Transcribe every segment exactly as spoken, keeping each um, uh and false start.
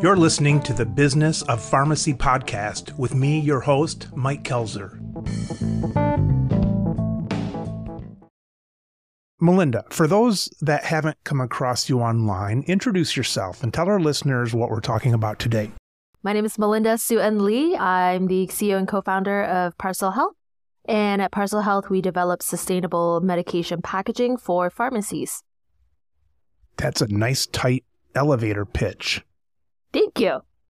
You're listening to the Business of Pharmacy podcast with me, your host, Mike Kelzer. Melinda, for those that haven't come across you online, introduce yourself and tell our listeners what we're talking about today. My name is Melinda Sue-Ann Lee. I'm the C E O and co-founder of Parcel Health. And at Parcel Health, we develop sustainable medication packaging for pharmacies. That's a nice, tight elevator pitch. Thank you.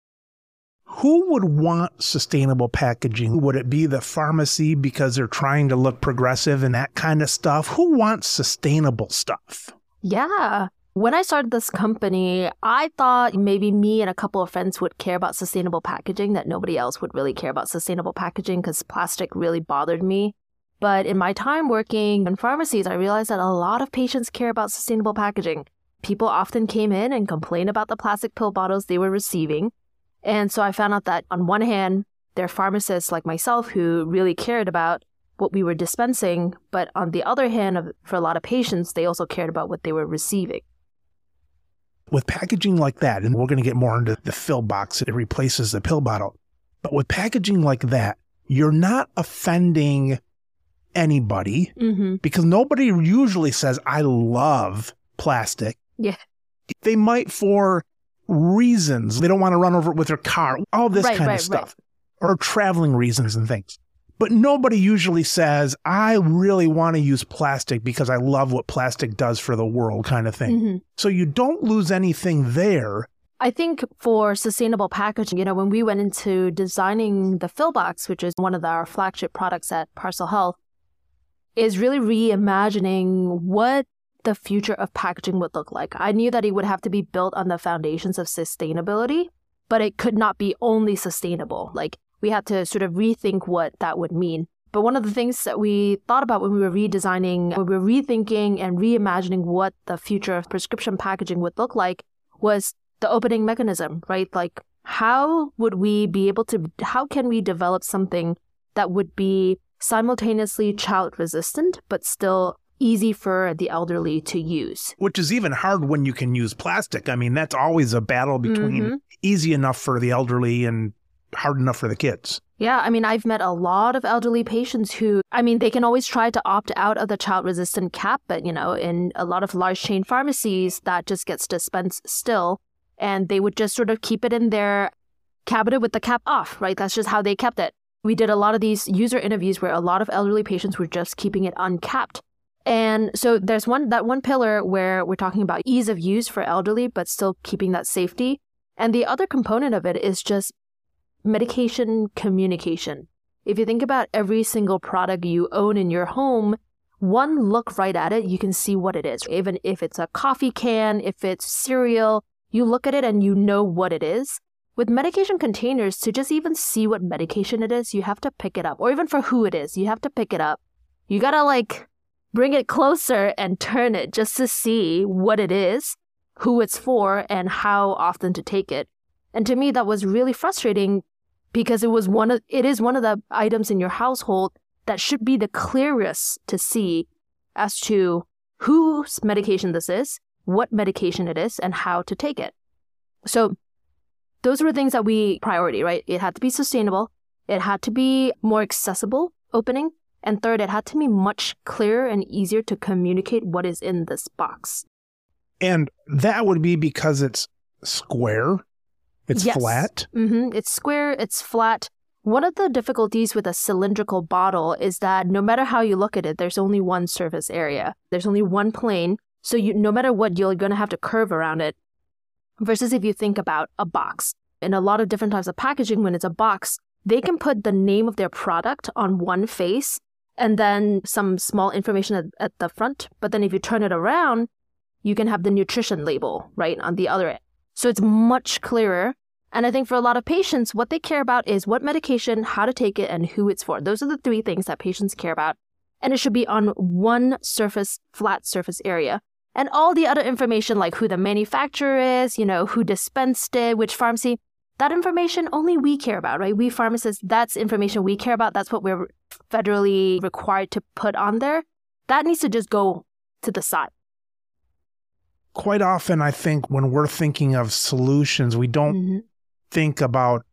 Who would want sustainable packaging? Would it be the pharmacy because they're trying to look progressive and that kind of stuff? Who wants sustainable stuff? Yeah. When I started this company, I thought maybe me and a couple of friends would care about sustainable packaging, that nobody else would really care about sustainable packaging because plastic really bothered me. But in my time working in pharmacies, I realized that a lot of patients care about sustainable packaging. People often came in and complained about the plastic pill bottles they were receiving. And so I found out that on one hand, there are pharmacists like myself who really cared about what we were dispensing. But on the other hand, for a lot of patients, they also cared about what they were receiving. With packaging like that, and we're going to get more into the fill box, it replaces the pill bottle. But with packaging like that, you're not offending anybody Mm-hmm. because nobody usually says, I love plastic. Yeah. They might for reasons. They don't want to run over it with their car, all this Right, kind right, of stuff, right. Or traveling reasons and things. But nobody usually says, I really want to use plastic because I love what plastic does for the world kind of thing. Mm-hmm. So you don't lose anything there. I think for sustainable packaging, you know, when we went into designing the fill box, which is one of our flagship products at Parcel Health, is really reimagining what the future of packaging would look like. I knew that it would have to be built on the foundations of sustainability, but it could not be only sustainable. Like, we had to sort of rethink what that would mean. But one of the things that we thought about when we were redesigning, when we were rethinking and reimagining what the future of prescription packaging would look like was the opening mechanism, right? Like, how would we be able to, how can we develop something that would be simultaneously child resistant, but still easy for the elderly to use? Which is even hard when you can use plastic. I mean, that's always a battle between Mm-hmm. easy enough for the elderly and hard enough for the kids. Yeah, I mean, I've met a lot of elderly patients who, I mean, they can always try to opt out of the child-resistant cap, but, you know, in a lot of large chain pharmacies, that just gets dispensed still, and they would just sort of keep it in their cabinet with the cap off, right? That's just how they kept it. We did a lot of these user interviews where a lot of elderly patients were just keeping it uncapped. And so there's one that one pillar where we're talking about ease of use for elderly, but still keeping that safety. And the other component of it is just medication communication. If you think about every single product you own in your home, one look right at it, you can see what it is. Even if it's a coffee can, if it's cereal, you look at it and you know what it is. With medication containers, to just even see what medication it is, you have to pick it up. Or even for who it is, you have to pick it up. You gotta like bring it closer and turn it just to see what it is, who it's for, and how often to take it. And to me, that was really frustrating because it was one of it is one of the items in your household that should be the clearest to see as to whose medication this is, what medication it is, and how to take it. So those were things that we priority, right? It had to be sustainable. It had to be more accessible opening. And third, it had to be much clearer and easier to communicate what is in this box. And that would be because it's square, it's yes. flat. Mm-hmm. It's square, it's flat. One of the difficulties with a cylindrical bottle is that no matter how you look at it, there's only one surface area. There's only one plane. So you, no matter what, you're going to have to curve around it. Versus if you think about a box. In a lot of different types of packaging, when it's a box, they can put the name of their product on one face and then some small information at, at the front. But then if you turn it around, you can have the nutrition label, right, on the other end. So it's much clearer. And I think for a lot of patients, what they care about is what medication, how to take it, and who it's for. Those are the three things that patients care about. And it should be on one surface, flat surface area. And all the other information, like who the manufacturer is, you know, who dispensed it, which pharmacy, that information only we care about, right? We pharmacists, that's information we care about. That's what we're federally required to put on there. That needs to just go to the side. quite often, I think when we're thinking of solutions, we don't mm-hmm. think about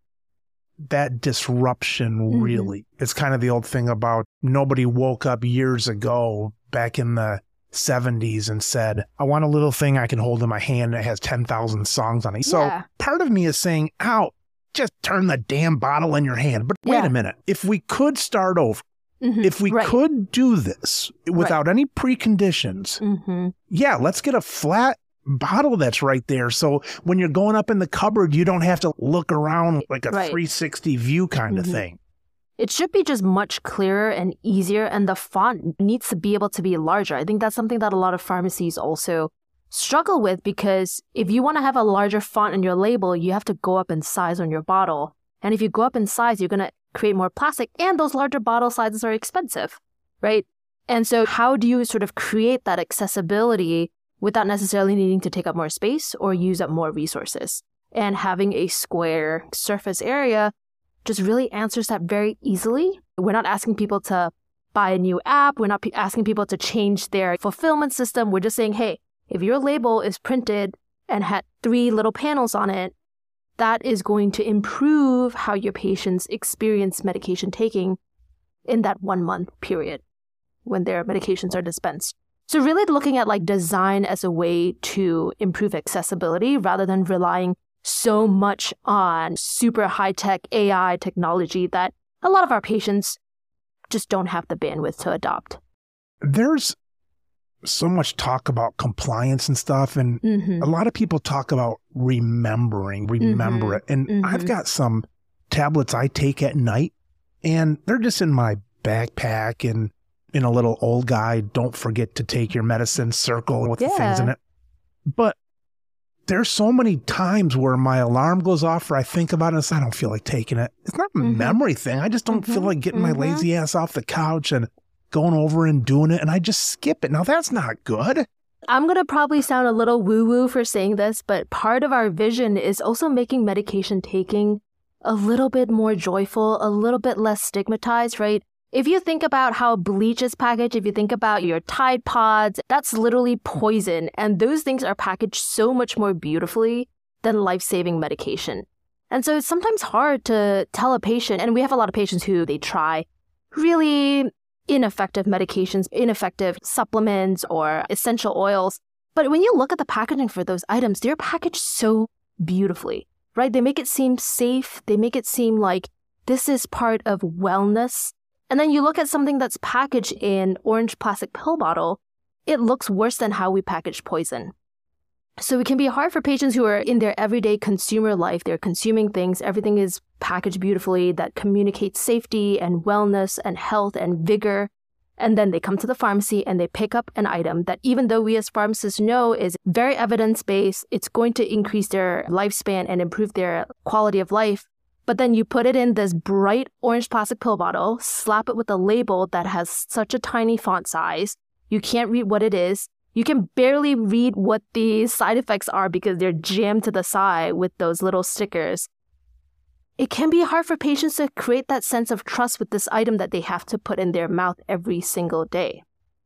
that disruption, mm-hmm. really. It's kind of the old thing about nobody woke up years ago back in the seventies and said, I want a little thing I can hold in my hand that has ten thousand songs on it. So yeah. part of me is saying, ow, just turn the damn bottle in your hand. But wait yeah. a minute. If we could start over, mm-hmm. if we right. could do this without right. any preconditions, mm-hmm. yeah, let's get a flat bottle that's right there. So when you're going up in the cupboard, you don't have to look around like a right. three sixty view kind mm-hmm. of thing. It should be just much clearer and easier, and the font needs to be able to be larger. I think that's something that a lot of pharmacies also struggle with, because if you want to have a larger font in your label, you have to go up in size on your bottle. And if you go up in size, you're going to create more plastic, and those larger bottle sizes are expensive, right? And so how do you sort of create that accessibility without necessarily needing to take up more space or use up more resources? And having a square surface area just really answers that very easily. We're not asking people to buy a new app. We're not p- asking people to change their fulfillment system. We're just saying, hey, if your label is printed and had three little panels on it, that is going to improve how your patients experience medication taking in that one month period when their medications are dispensed. So really looking at like design as a way to improve accessibility rather than relying so much on super high-tech A I technology that a lot of our patients just don't have the bandwidth to adopt. There's so much talk about compliance and stuff, and mm-hmm. a lot of people talk about remembering, remember mm-hmm. it. And mm-hmm. I've got some tablets I take at night, and they're just in my backpack and in a little old guy, don't forget to take your medicine circle with yeah. the things in it. But there's so many times where my alarm goes off or I think about it and say, I don't feel like taking it. It's not a mm-hmm. memory thing. I just don't mm-hmm. feel like getting mm-hmm. my lazy ass off the couch and going over and doing it, and I just skip it. Now, that's not good. I'm going to probably sound a little woo-woo for saying this, but part of our vision is also making medication taking a little bit more joyful, a little bit less stigmatized, right? If you think about how bleach is packaged, if you think about your Tide Pods, that's literally poison. And those things are packaged so much more beautifully than life-saving medication. And so it's sometimes hard to tell a patient, and we have a lot of patients who they try really ineffective medications, ineffective supplements or essential oils. But when you look at the packaging for those items, they're packaged so beautifully, right? They make it seem safe. They make it seem like this is part of wellness. And then you look at something that's packaged in orange plastic pill bottle, it looks worse than how we package poison. So it can be hard for patients who are in their everyday consumer life. They're consuming things. Everything is packaged beautifully that communicates safety and wellness and health and vigor. And then they come to the pharmacy and they pick up an item that, even though we as pharmacists know is very evidence-based, it's going to increase their lifespan and improve their quality of life. But then you put it in this bright orange plastic pill bottle, slap it with a label that has such a tiny font size. You can't read what it is. You can barely read what the side effects are because they're jammed to the side with those little stickers. It can be hard for patients to create that sense of trust with this item that they have to put in their mouth every single day.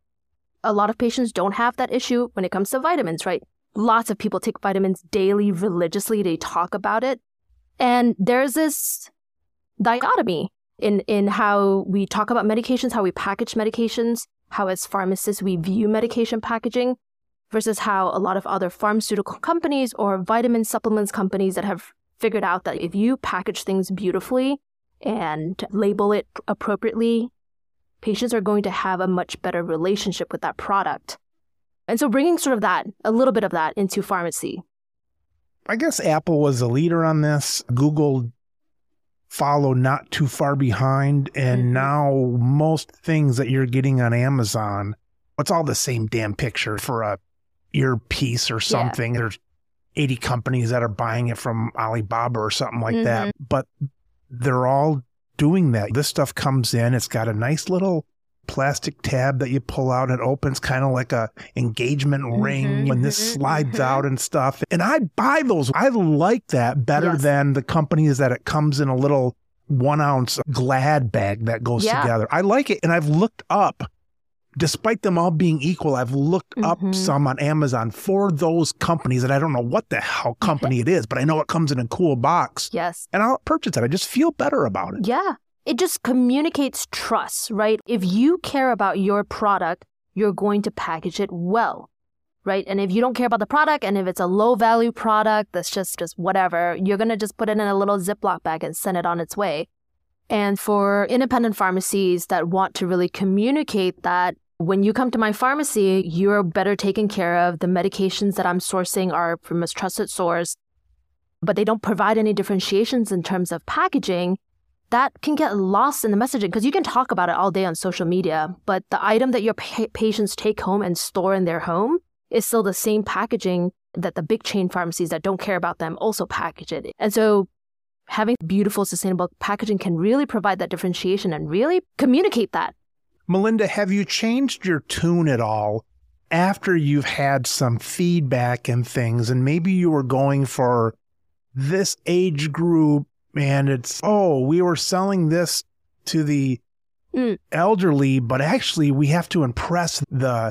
A lot of patients don't have that issue when it comes to vitamins, right? Lots of people take vitamins daily, religiously. They talk about it. And there's this dichotomy in, in how we talk about medications, how we package medications, how as pharmacists we view medication packaging versus how a lot of other pharmaceutical companies or vitamin supplements companies that have figured out that if you package things beautifully and label it appropriately, patients are going to have a much better relationship with that product. And so bringing sort of that, a little bit of that into pharmacy. I guess Apple was a leader on this. Google followed not too far behind. And mm-hmm. now most things that you're getting on Amazon, it's all the same damn picture for a earpiece or something. Yeah. There's eighty companies that are buying it from Alibaba or something like mm-hmm. that. But they're all doing that. This stuff comes in. It's got a nice little plastic tab that you pull out and opens, kind of like a engagement mm-hmm, ring when this mm-hmm, slides mm-hmm. out and stuff. And I buy those. I like that better yes. than the companies that it comes in a little one ounce Glad bag that goes yeah. together. I like it. And I've looked up despite them all being equal, I've looked Mm-hmm. up some on Amazon for those companies that I don't know what the hell company it is, but I know it comes in a cool box. Yes. And I'll purchase it. I just feel better about it. Yeah. It just communicates trust, right? If you care about your product, you're going to package it well, right? And if you don't care about the product, and if it's a low value product that's just, just whatever, you're going to just put it in a little Ziploc bag and send it on its way. And for independent pharmacies that want to really communicate that when you come to my pharmacy, you're better taken care of. The medications that I'm sourcing are from a trusted source, but they don't provide any differentiations in terms of packaging. That can get lost in the messaging because you can talk about it all day on social media, but the item that your pa- patients take home and store in their home is still the same packaging that the big chain pharmacies that don't care about them also package it. And so having beautiful, sustainable packaging can really provide that differentiation and really communicate that. Melinda, have you changed your tune at all after you've had some feedback and things, and maybe you were going for this age group, and it's, oh, we were selling this to the mm. elderly, but actually we have to impress the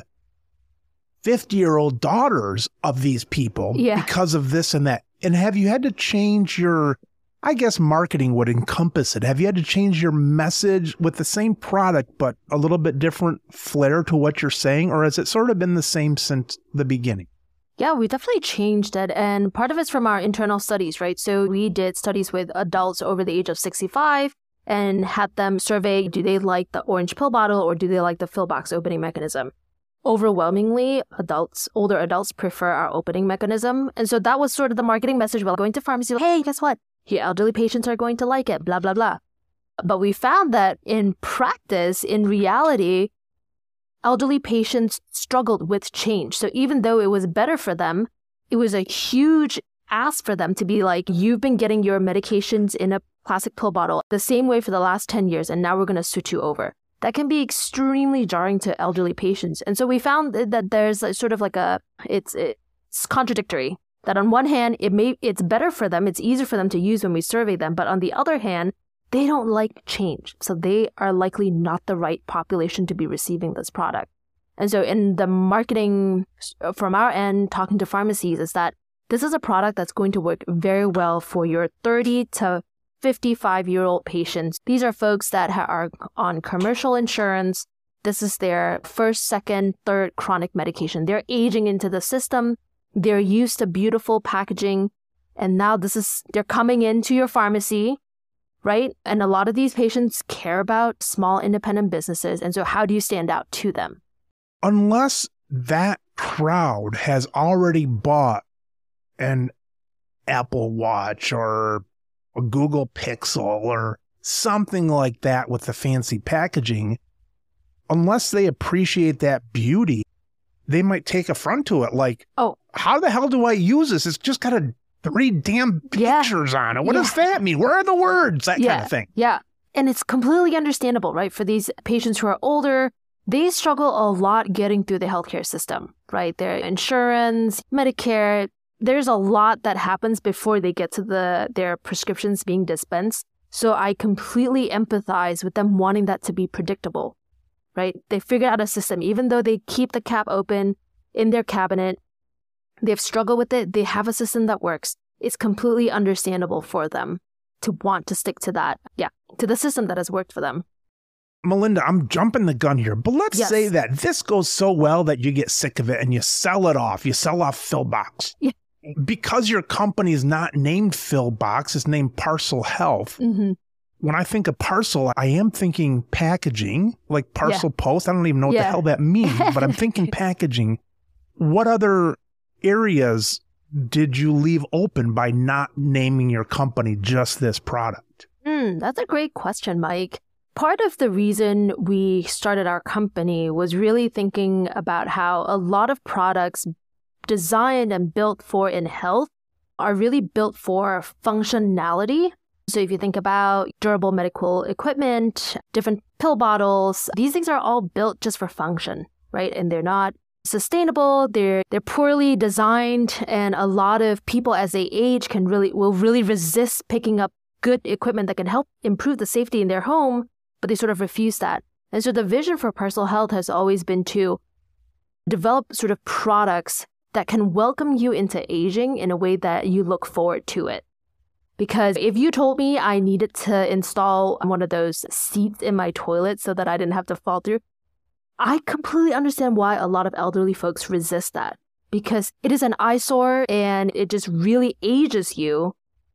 fifty-year-old daughters of these people yeah. because of this and that. And have you had to change your, I guess marketing would encompass it. Have you had to change your message with the same product, but a little bit different flair to what you're saying? Or has it sort of been the same since the beginning? Yeah, we definitely changed it. And part of it's from our internal studies, right? So we did studies with adults over the age of sixty-five and had them survey, do they like the orange pill bottle or do they like the fill box opening mechanism? Overwhelmingly, adults, older adults prefer our opening mechanism. And so that was sort of the marketing message while going to pharmacy. Like, hey, guess what? Your elderly patients are going to like it, blah, blah, blah. But we found that in practice, in reality, elderly patients struggled with change. So even though it was better for them, it was a huge ask for them to be like, you've been getting your medications in a plastic pill bottle the same way for the last ten years, and now we're going to switch you over. That can be extremely jarring to elderly patients. And so we found that there's a sort of like a, it's it's contradictory. That on one hand, it may it's better for them, it's easier for them to use when we survey them, but on the other hand, they don't like change. So they are likely not the right population to be receiving this product. And so in the marketing from our end, talking to pharmacies, is that this is a product that's going to work very well for your thirty to fifty-five-year-old patients. These are folks that are on commercial insurance. This is their first, second, third chronic medication. They're aging into the system. They're used to beautiful packaging. And now this is, they're coming into your pharmacy, right? And a lot of these patients care about small independent businesses. And so how do you stand out to them? Unless that crowd has already bought an Apple Watch or a Google Pixel or something like that with the fancy packaging, unless they appreciate that beauty, they might take affront to it. Like, oh, how the hell do I use this? It's just got a three damn pictures yeah. on it. What yeah. does that mean? Where are the words? That yeah. kind of thing. Yeah. And it's completely understandable, right? For these patients who are older, they struggle a lot getting through the healthcare system, right? Their insurance, Medicare, there's a lot that happens before they get to the their prescriptions being dispensed. So I completely empathize with them wanting that to be predictable, right? They figure out a system, even though they keep the cap open in their cabinet, they've struggled with it, they have a system that works. It's completely understandable for them to want to stick to that, yeah, to the system that has worked for them. Melinda, I'm jumping the gun here, but let's yes. say that this goes so well that you get sick of it and you sell it off. You sell off Fillbox. Yeah. Because your company is not named Fillbox, it's named Parcel Health. Mm-hmm. When I think of parcel, I am thinking packaging, like parcel yeah. post. I don't even know what yeah. the hell that means, but I'm thinking packaging. What other areas did you leave open by not naming your company just this product? Mm, that's a great question, Mike. Part of the reason we started our company was really thinking about how a lot of products designed and built for in health are really built for functionality. So if you think about durable medical equipment, different pill bottles, these things are all built just for function, right? And they're not sustainable, they're they're poorly designed, and a lot of people as they age can really will really resist picking up good equipment that can help improve the safety in their home, but they sort of refuse that. And so the vision for Personal Health has always been to develop sort of products that can welcome you into aging in a way that you look forward to it. Because if you told me I needed to install one of those seats in my toilet so that I didn't have to fall through, I completely understand why a lot of elderly folks resist that. Because it is an eyesore and it just really ages you.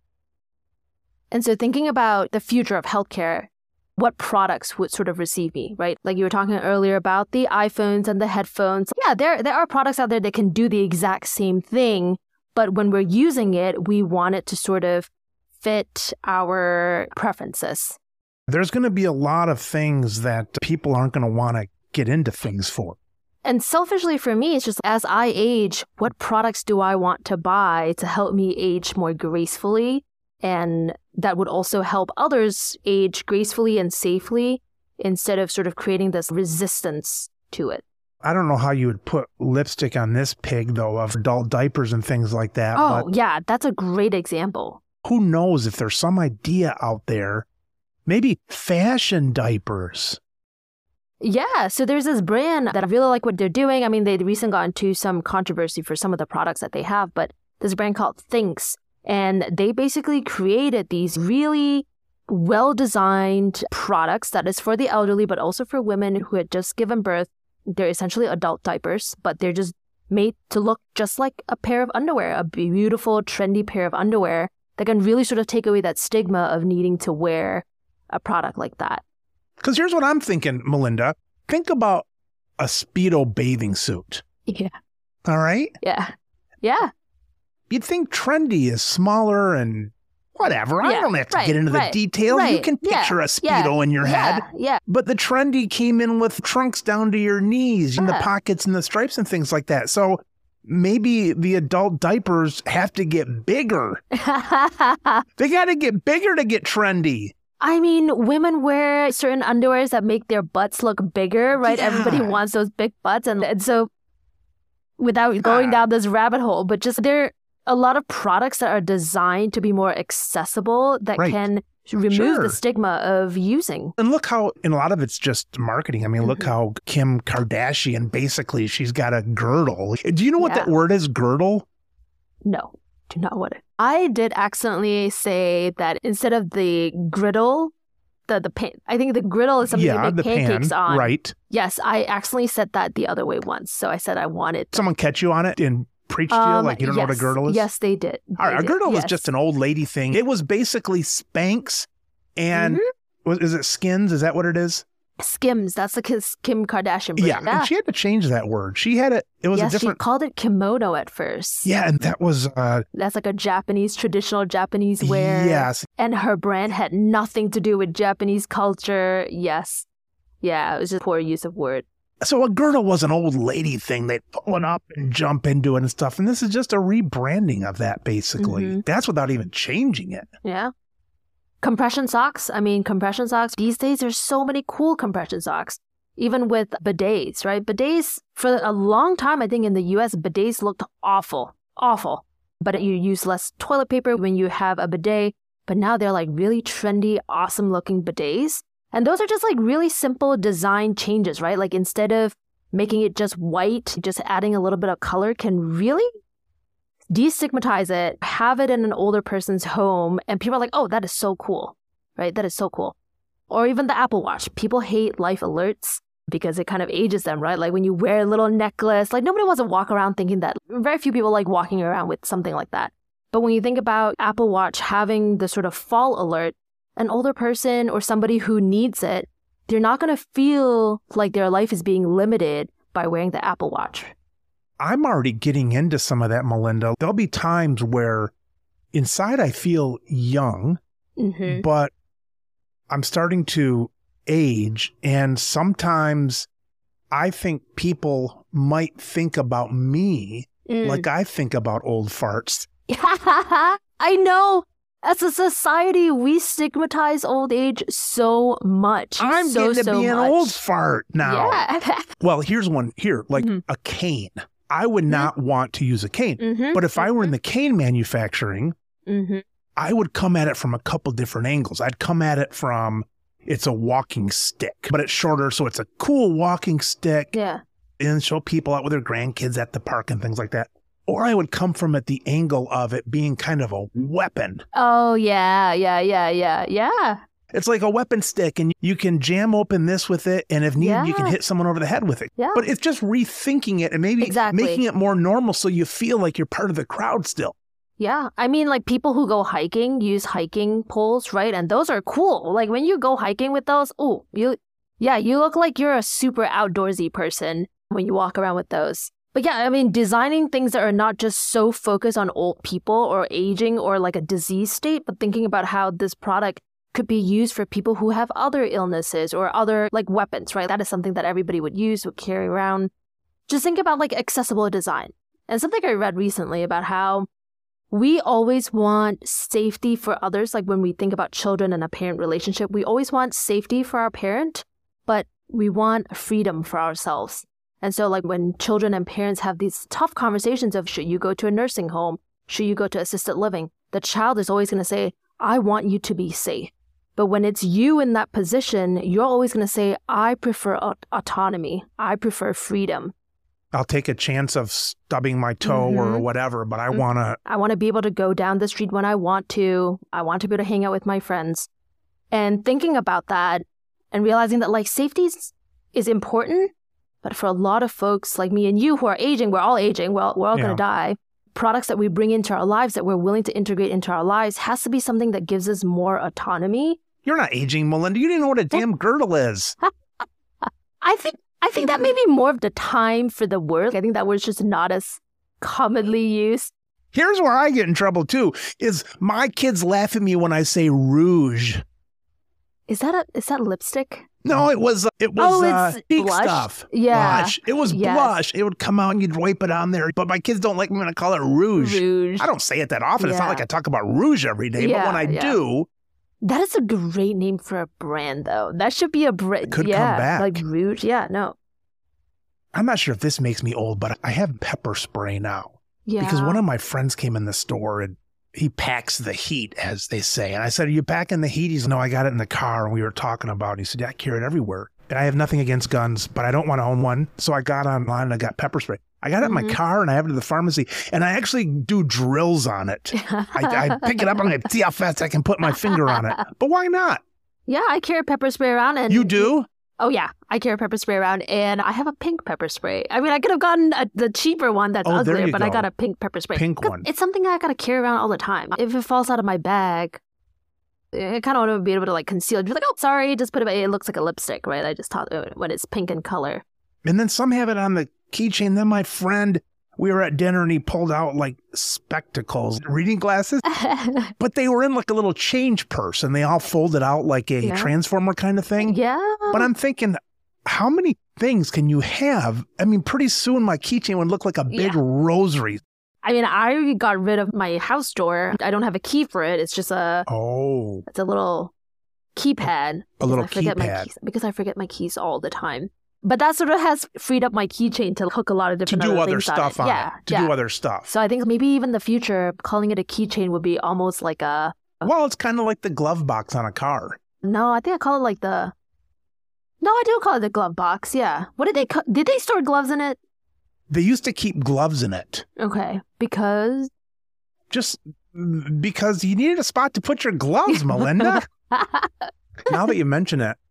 And so thinking about the future of healthcare, what products would sort of receive me, right? Like you were talking earlier about the iPhones and the headphones. Yeah, there, there are products out there that can do the exact same thing. But when we're using it, we want it to sort of fit our preferences. There's going to be a lot of things that people aren't going to want to get into things for. And selfishly for me, it's just as I age, what products do I want to buy to help me age more gracefully? And that would also help others age gracefully and safely instead of sort of creating this resistance to it. I don't know how you would put lipstick on this pig, though, of adult diapers and things like that. Oh, but yeah, that's a great example. Who knows if there's some idea out there, maybe fashion diapers. Yeah, so there's this brand that I really like what they're doing. I mean, they recently got into some controversy for some of the products that they have, but there's a brand called Thinx, and they basically created these really well-designed products that is for the elderly, but also for women who had just given birth. They're essentially adult diapers, but they're just made to look just like a pair of underwear, a beautiful, trendy pair of underwear that can really sort of take away that stigma of needing to wear a product like that. Because here's what I'm thinking, Melinda. Think about a Speedo bathing suit. Yeah. All right? Yeah. Yeah. You'd think trendy is smaller and whatever. I Yeah, don't have to right, get into right, the details. You right, can yeah, picture a Speedo yeah, in your yeah, head. Yeah. But the trendy came in with trunks down to your knees and the Yeah. pockets and the stripes and things like that. So maybe the adult diapers have to get bigger. They got to get bigger to get trendy. I mean, women wear certain underwears that make their butts look bigger, right? Yeah. Everybody wants those big butts. And, and so without going Yeah. down this rabbit hole, but just there are a lot of products that are designed to be more accessible that Right. can remove Sure. the stigma of using. And look how, and a lot of it's just marketing. I mean, look Mhm. how Kim Kardashian, basically, she's got a girdle. Do you know what Yeah. that word is, girdle? No, do not want it. I did accidentally say that instead of the griddle, the, the pan, I think the griddle is something yeah, you make the pancakes pan, on. right. Yes, I accidentally said that the other way once. So I said I wanted. Someone catch you on it and preach to you Um, like you don't know what a yes, girdle is? Yes, they did. All right, They a did, girdle was yes. just an old lady thing. It was basically Spanx and, Mhm. was, is it Skins? Is that what it is? Skims. That's the Kis- Kim Kardashian brand. Yeah, and she had to change that word. She had it, it was yes, a different. she called it kimono at first. Yeah, and that was, uh, That's like a Japanese, traditional Japanese wear. yes. And her brand had nothing to do with Japanese culture. Yes. Yeah, it was just poor use of word. So a girdle was an old lady thing. They'd pull it up and jump into it and stuff. And this is just a rebranding of that, basically. Mhm. That's without even changing it. Yeah. Compression socks. I mean, compression socks. These days, there's so many cool compression socks. Even with bidets, right? Bidets, for a long time, I think in the U S, bidets looked awful. Awful. But you use less toilet paper when you have a bidet. But now they're like really trendy, awesome looking bidets. And those are just like really simple design changes, right? Like instead of making it just white, just adding a little bit of color can really destigmatize it, have it in an older person's home, and people are like, oh, that is so cool, right? That is so cool. Or even the Apple Watch. People hate life alerts because it kind of ages them, right? Like when you wear a little necklace, like nobody wants to walk around thinking that. Very few people like walking around with something like that. But when you think about Apple Watch having the sort of fall alert, an older person or somebody who needs it, they're not going to feel like their life is being limited by wearing the Apple Watch. I'm already getting into some of that, Melinda. There'll be times where inside I feel young, Mm-hmm. but I'm starting to age. And sometimes I think people might think about me Mm. like I think about old farts. I know. As a society, we stigmatize old age so much. I'm so, getting to so be an much. old fart now. Yeah. Well, here's one here, like Mhm. a cane. I would not want to use a cane. Mm-hmm. But if I were in the cane manufacturing, Mm-hmm. I would come at it from a couple different angles. I'd come at it from it's a walking stick, but it's shorter, so it's a cool walking stick. Yeah. And show people out with their grandkids at the park and things like that. Or I would come from at the angle of it being kind of a weapon. Oh, yeah, yeah, yeah, yeah, yeah. It's like a weapon stick, and you can jam open this with it, and if needed, Yeah. you can hit someone over the head with it. Yeah. But it's just rethinking it and maybe Exactly. making it more normal so you feel like you're part of the crowd still. Yeah. I mean, like people who go hiking use hiking poles, right? And those are cool. Like when you go hiking with those, oh, you, yeah, you look like you're a super outdoorsy person when you walk around with those. But yeah, I mean, designing things that are not just so focused on old people or aging or like a disease state, but thinking about how this product could be used for people who have other illnesses or other like weapons, right? That is something that everybody would use, would carry around. Just think about like accessible design. And something I read recently about how we always want safety for others. Like when we think about children and a parent relationship, we always want safety for our parent, but we want freedom for ourselves. And so like when children and parents have these tough conversations of should you go to a nursing home, should you go to assisted living, the child is always going to say, I want you to be safe. But when it's you in that position, you're always going to say, I prefer aut- autonomy. I prefer freedom. I'll take a chance of stubbing my toe Mhm. or whatever, but I Mhm. want to. I want to be able to go down the street when I want to. I want to be able to hang out with my friends. And thinking about that and realizing that like safety is, is important, but for a lot of folks like me and you who are aging, we're all aging, we're all, we're all Yeah. going to die. Products that we bring into our lives that we're willing to integrate into our lives has to be something that gives us more autonomy. You're not aging, Melinda. You didn't know what a damn girdle is. I think I think that may be more of the time for the word. I think that word's just not as commonly used. Here's where I get in trouble too, is my kids laugh at me when I say rouge. Is that a is that lipstick? No, it was it was Oh, uh, it's cheek blush? stuff. Yeah. Blush. It was Yes. blush. It would come out and you'd wipe it on there. But my kids don't like me when I call it rouge. Rouge. I don't say it that often. It's not Yeah. like I talk about rouge every day. Yeah, but when I yeah. do, That is a great name for a brand, though. That should be a brand. could come yeah, back. like Rouge. Yeah, no. I'm not sure if this makes me old, but I have pepper spray now. Yeah. Because one of my friends came in the store and he packs the heat, as they say. And I said, are you packing the heat? He's, no, I got it in the car. And we were talking about it. He said, yeah, I carry it everywhere. And I have nothing against guns, but I don't want to own one. So I got online and I got pepper spray. I got it in my Mhm. car and I have it at the pharmacy. And I actually do drills on it. I, I pick it up and I see how fast I can put my finger on it. But why not? Yeah, I carry pepper spray around. And You do? Oh, yeah. I carry pepper spray around, and I have a pink pepper spray. I mean, I could have gotten a, the cheaper one that's Oh, there uglier, you but I go. got a pink pepper spray. Pink 'Cause one. It's something I got to carry around all the time. If it falls out of my bag, I kind of want to be able to like conceal it. Be like, oh, sorry, just put it. It looks like a lipstick, right? I just thought when it's pink in color. And then some have it on the keychain. Then my friend, we were at dinner and he pulled out like spectacles, reading glasses, but they were in like a little change purse and they all folded out like a Yeah. transformer kind of thing. Yeah. But I'm thinking, how many things can you have? I mean, pretty soon my keychain would look like a big Yeah. rosary. I mean, I got rid of my house door. I don't have a key for it. It's just a, Oh, it's a little keypad. a little because I forget my keypad keys, because I forget my keys all the time. But that sort of has freed up my keychain to hook a lot of to different do other other things stuff on on it. Yeah, it. To yeah. do other stuff. So I think maybe even the future, calling it a keychain would be almost like a. Well, it's kind of like the glove box on a car. No, I think I call it like the. No, I do call it the glove box. Yeah. What did they? Co- did they store gloves in it? They used to keep gloves in it. Okay, because. Just because you needed a spot to put your gloves, Melinda. Now that you mention it,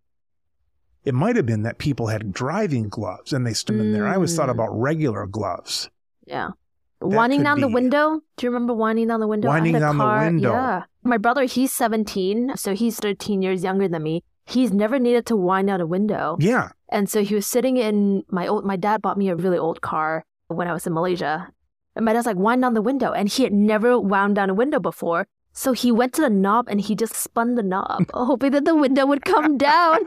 it might have been that people had driving gloves and they stood in there. I always thought Mm. about regular gloves. Yeah. That Winding could down the be- window. Do you remember winding down the window? I had Winding a down the car- window. Yeah. My brother, he's seventeen, so he's thirteen years younger than me. He's never needed to wind down a window. Yeah. And so he was sitting in my old, my dad bought me a really old car when I was in Malaysia. And my dad's like, wind down the window. And he had never wound down a window before. So he went to the knob and he just spun the knob, hoping that the window would come down.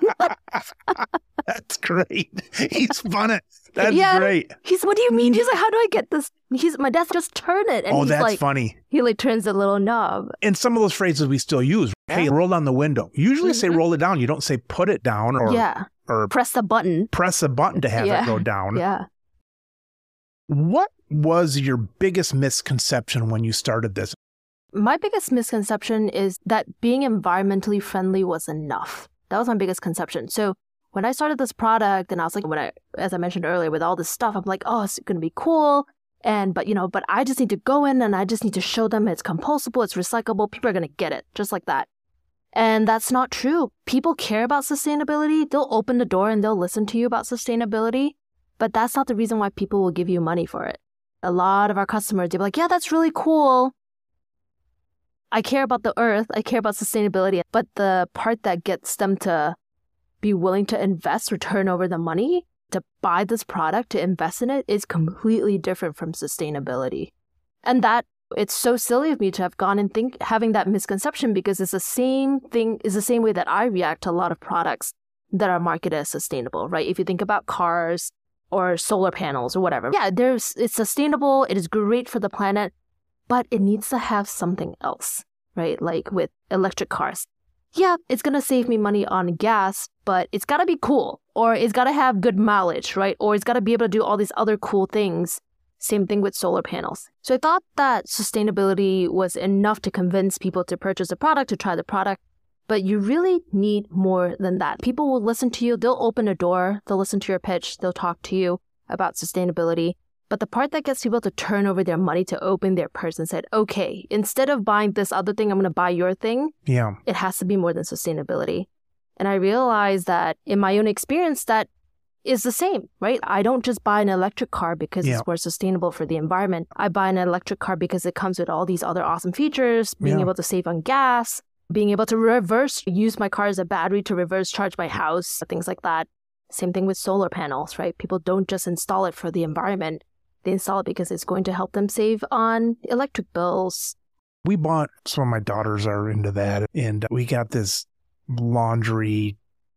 That's great. He spun it. That's Yeah. great. He's, what do you mean? He's like, how do I get this? He's, my dad's just turn it. And Oh, he's that's like, funny. he like turns the little knob. And some of those phrases we still use. Hey, Yeah. roll down the window. You usually say Mhm. roll it down. You don't say put it down or, Yeah. or Press the button. press a button to have Yeah. it go down. Yeah. What was your biggest misconception when you started this? My biggest misconception is that being environmentally friendly was enough. That was my biggest conception. So when I started this product and I was like, when I, as I mentioned earlier, with all this stuff, I'm like, oh, it's going to be cool. And, but, you know, but I just need to go in and I just need to show them it's compostable, it's recyclable. People are going to get it just like that. And that's not true. People care about sustainability. They'll open the door and they'll listen to you about sustainability. But that's not the reason why people will give you money for it. A lot of our customers, they'll be like, yeah, that's really cool. I care about the earth. I care about sustainability. But the part that gets them to be willing to invest or turn over the money to buy this product, to invest in it, is completely different from sustainability. And that it's so silly of me to have gone and think having that misconception, because it's the same thing, is the same way that I react to a lot of products that are marketed as sustainable, right? If you think about cars or solar panels or whatever. Yeah, there's it's sustainable, it is great for the planet, but it needs to have something else, right? Like with electric cars. Yeah, it's going to save me money on gas, but it's got to be cool, or it's got to have good mileage, right? Or it's got to be able to do all these other cool things. Same thing with solar panels. So I thought that sustainability was enough to convince people to purchase a product, to try the product, but you really need more than that. People will listen to you, they'll open a door, they'll listen to your pitch, they'll talk to you about sustainability. But the part that gets people to turn over their money, to open their purse and said, okay, instead of buying this other thing, I'm going to buy your thing. Yeah. It has to be more than sustainability. And I realized that in my own experience, that is the same, right? I don't just buy an electric car because yeah. it's more sustainable for the environment. I buy an electric car because it comes with all these other awesome features, being yeah. able to save on gas, being able to reverse, use my car as a battery to reverse charge my house, things like that. Same thing with solar panels, right? People don't just install it for the environment. They install it because it's going to help them save on electric bills. We bought, some of my daughters are into that, and we got this laundry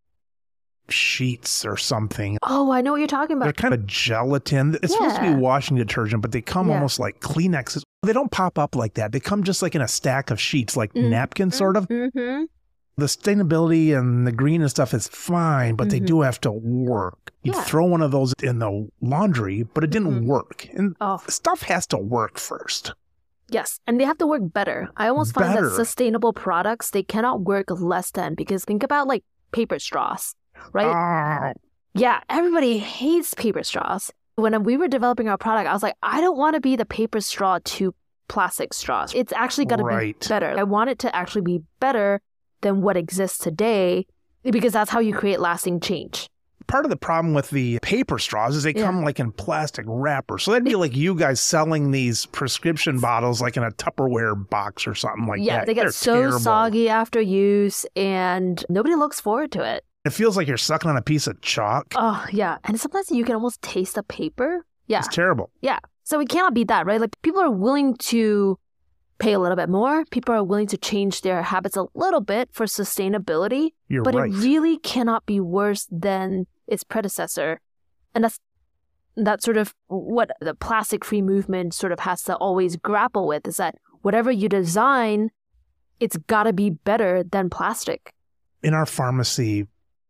sheets or something. Oh, I know what you're talking about. They're kind of gelatin. It's yeah. supposed to be washing detergent, but they come yeah. almost like Kleenexes. They don't pop up like that. They come just like in a stack of sheets, like mm-hmm. napkins, sort of. Mm-hmm. The sustainability and the green and stuff is fine, but mm-hmm. they do have to work. You yeah. throw one of those in the laundry, but it didn't mm-hmm. work. And oh. stuff has to work first. Yes, and they have to work better. I almost find better. that sustainable products, they cannot work less than, because think about like paper straws. Right? Oh. Yeah, everybody hates paper straws. When we were developing our product, I was like, I don't want to be the paper straw to plastic straws. It's actually got to right. be better. I want it to actually be better than what exists today, because that's how you create lasting change. Part of the problem with the paper straws is they yeah. come like in plastic wrappers. So that'd be like you guys selling these prescription bottles like in a Tupperware box or something like yeah, that. Yeah, they get They're so terrible. soggy after use, and nobody looks forward to it. It feels like you're sucking on a piece of chalk. Oh, yeah. And sometimes you can almost taste the paper. Yeah. It's terrible. Yeah. So we cannot beat that, right? Like, people are willing to pay a little bit more. People are willing to change their habits a little bit for sustainability. You're but right. it really cannot be worse than its predecessor. And that's that's sort of what the plastic-free movement sort of has to always grapple with, is that whatever you design, it's got to be better than plastic. In our pharmacy,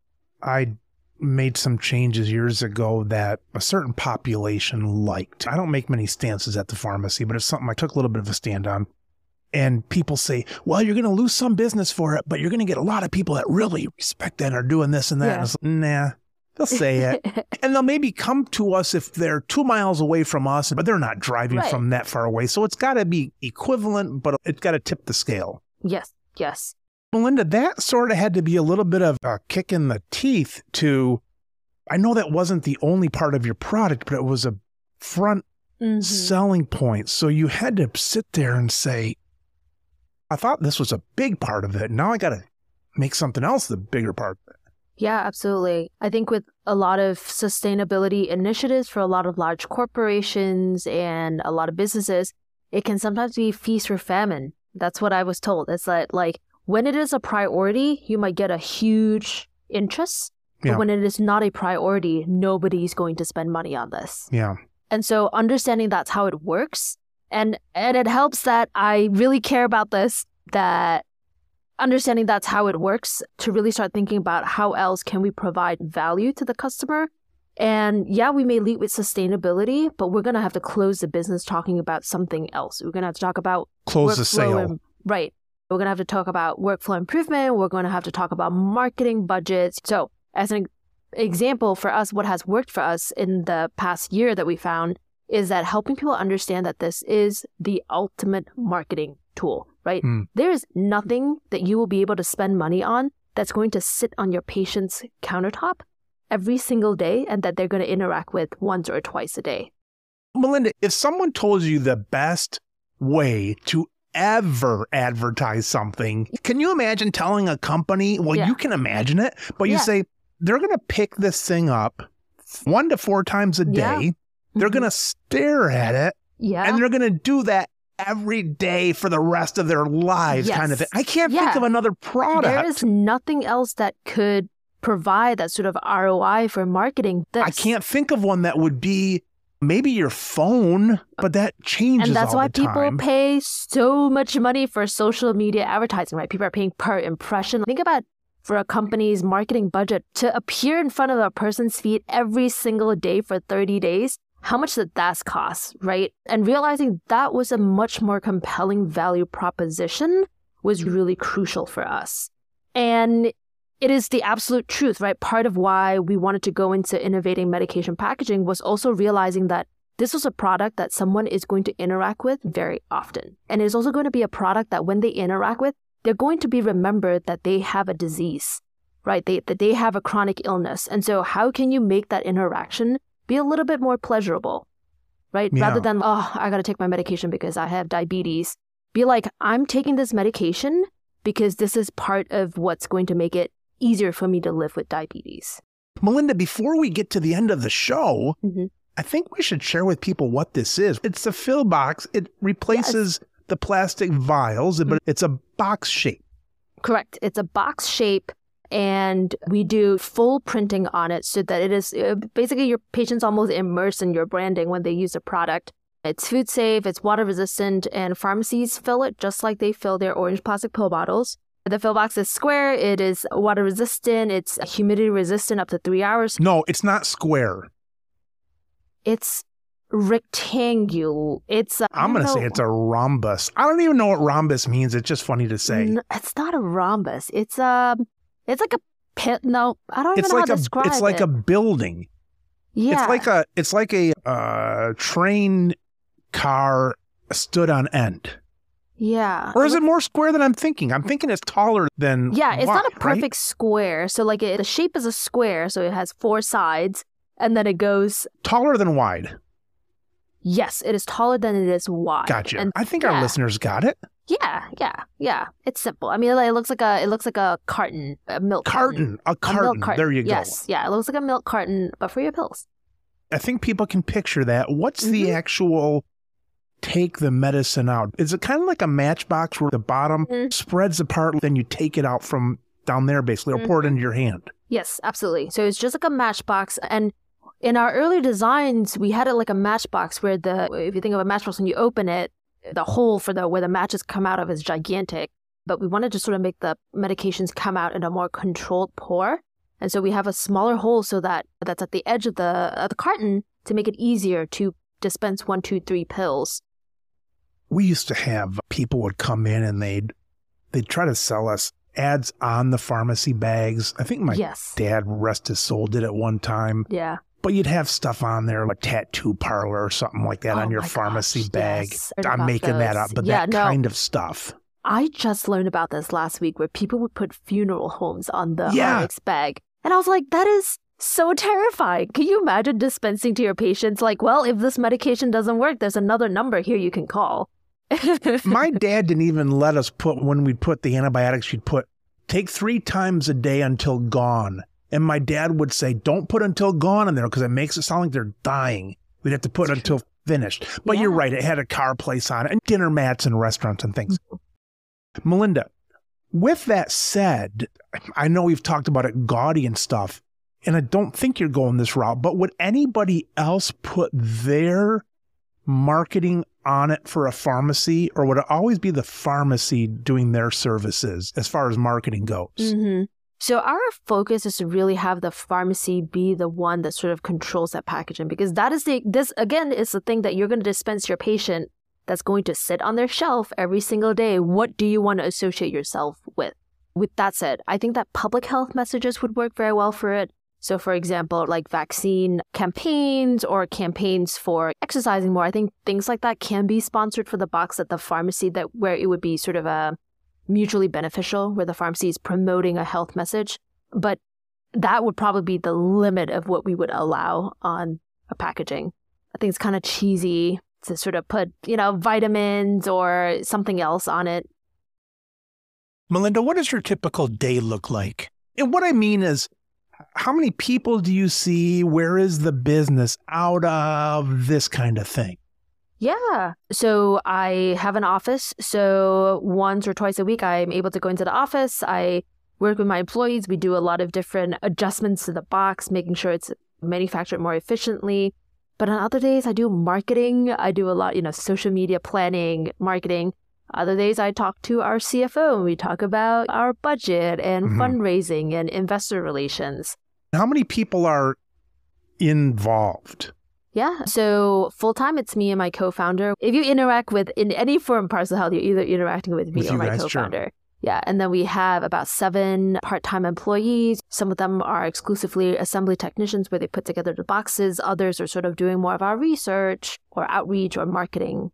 I made some changes years ago that a certain population liked. I don't make many stances at the pharmacy, but it's something I took a little bit of a stand on. And people say, well, you're going to lose some business for it, but you're going to get a lot of people that really respect that and are doing this and that. Yeah. And it's like, nah, they'll say it. And they'll maybe come to us if they're two miles away from us, but they're not driving right. from that far away. So it's got to be equivalent, but it's got to tip the scale. Yes, yes. Melinda, that sort of had to be a little bit of a kick in the teeth to, I know that wasn't the only part of your product, but it was a front mm-hmm. selling point. So you had to sit there and say, I thought this was a big part of it. Now I got to make something else the bigger part of it. Yeah, absolutely. I think with a lot of sustainability initiatives for a lot of large corporations and a lot of businesses, it can sometimes be feast or famine. That's what I was told. It's that, like, when it is a priority, you might get a huge interest. But yeah. when it is not a priority, nobody's going to spend money on this. Yeah. And so understanding that's how it works, and and it helps that I really care about this, that understanding that's how it works, to really start thinking about how else can we provide value to the customer. And yeah, we may lead with sustainability, but we're going to have to close the business talking about something else. We're going to have to talk about close the workflow sale. And, right. We're going to have to talk about workflow improvement. We're going to have to talk about marketing budgets. So as an example for us, what has worked for us in the past year that we found is that helping people understand that this is the ultimate marketing tool, right? Mm. There is nothing that you will be able to spend money on that's going to sit on your patient's countertop every single day and that they're going to interact with once or twice a day. Melinda, if someone told you the best way to ever advertise something, can you imagine telling a company, well, yeah. you can imagine it, but you yeah. say they're going to pick this thing up one to four times a day. Yeah. They're mm-hmm. going to stare at it yeah. and they're going to do that every day for the rest of their lives yes. kind of thing. I can't yeah. think of another product. There is nothing else that could provide that sort of R O I for marketing this. I can't think of one that would be maybe your phone, but that changes all the time. And that's why people pay so much money for social media advertising, right? People are paying per impression. Think about for a company's marketing budget to appear in front of a person's feet every single day for thirty days. How much did that cost, right? And realizing that was a much more compelling value proposition was really crucial for us. And it is the absolute truth, right? Part of why we wanted to go into innovating medication packaging was also realizing that this was a product that someone is going to interact with very often. And it is also going to be a product that when they interact with, they're going to be remembered that they have a disease, right? They, that they have a chronic illness. And so how can you make that interaction be a little bit more pleasurable, right? Yeah. Rather than, oh, I got to take my medication because I have diabetes. Be like, I'm taking this medication because this is part of what's going to make it easier for me to live with diabetes. Melinda, before we get to the end of the show, mm-hmm. I think we should share with people what this is. It's a fill box. It replaces yes. the plastic vials, but it's a box shape. Correct. It's a box shape. And we do full printing on it so that it is basically your patient's almost immersed in your branding when they use the product. It's food safe, it's water resistant, and pharmacies fill it just like they fill their orange plastic pill bottles. The fill box is square, it is water resistant, it's humidity resistant up to three hours. No, it's not square. It's rectangular. It's a, I'm going to say it's a rhombus. I don't even know what rhombus means. It's just funny to say. No, it's not a rhombus. It's a... It's like a pit. No, I don't even it's know like how a, to describe it. It's like it. a building. Yeah. It's like a, it's like a uh, train car stood on end. Yeah. Or is it more square than I'm thinking? I'm thinking it's taller than Yeah, it's wide, not a perfect right? square. So like it, the shape is a square, so it has four sides, and then it goes... Taller than wide. Yes, it is taller than it is wide. Gotcha. And, I think yeah. our listeners got it. Yeah, yeah, yeah. It's simple. I mean, it looks like a it looks like a carton, a milk carton, carton. a carton. A milk carton. There you go. Yes, yeah. It looks like a milk carton, but for your pills. I think people can picture that. What's mm-hmm. the actual take the medicine out? Is it kind of like a matchbox where the bottom mm-hmm. spreads apart, then you take it out from down there, basically, or mm-hmm. pour it into your hand? Yes, absolutely. So it's just like a matchbox, and in our early designs, we had it like a matchbox where the if you think of a matchbox, when you open it, the hole for the where the matches come out of is gigantic, but we wanted to sort of make the medications come out in a more controlled pour. And so we have a smaller hole so that that's at the edge of the of the carton to make it easier to dispense one, two, three pills. We used to have people would come in and they'd they'd try to sell us ads on the pharmacy bags. I think my yes. dad, rest his soul, did it one time. Yeah. But you'd have stuff on there like tattoo parlor or something like that oh on your pharmacy gosh, bag. Yes. I'm making those. that up, but yeah, that no. kind of stuff. I just learned about this last week where people would put funeral homes on the yeah. R X bag. And I was like, that is so terrifying. Can you imagine dispensing to your patients like, well, if this medication doesn't work, there's another number here you can call. My dad didn't even let us put, when we'd put the antibiotics, you'd put, take three times a day until gone. And my dad would say, don't put until gone in there because it makes it sound like they're dying. We'd have to put until finished. But yeah. you're right. It had a car place on it and dinner mats and restaurants and things. Mm-hmm. Melinda, with that said, I know we've talked about it gaudy and stuff, and I don't think you're going this route, but would anybody else put their marketing on it for a pharmacy, or would it always be the pharmacy doing their services as far as marketing goes? Mm-hmm. So our focus is to really have the pharmacy be the one that sort of controls that packaging, because that is the, this again is the thing that you're going to dispense to your patient that's going to sit on their shelf every single day, what do you want to associate yourself with? With that said, I think that public health messages would work very well for it. So for example, like vaccine campaigns or campaigns for exercising more, I think things like that can be sponsored for the box at the pharmacy, that where it would be sort of a mutually beneficial, where the pharmacy is promoting a health message. But that would probably be the limit of what we would allow on a packaging. I think it's kind of cheesy to sort of put, you know, vitamins or something else on it. Melinda, what does your typical day look like? And what I mean is, how many people do you see? Where is the business out of this kind of thing? Yeah. So I have an office. So once or twice a week, I'm able to go into the office. I work with my employees. We do a lot of different adjustments to the box, making sure it's manufactured more efficiently. But on other days, I do marketing. I do a lot, you know, social media planning, marketing. Other days, I talk to our C F O and we talk about our budget and mm-hmm. fundraising and investor relations. How many people are involved? Yeah. So full time, it's me and my co-founder. If you interact with in any form Parcel Health, you're either interacting with me with or my guys, co-founder. Sure. Yeah. And then we have about seven part-time employees. Some of them are exclusively assembly technicians where they put together the boxes. Others are sort of doing more of our research or outreach or marketing.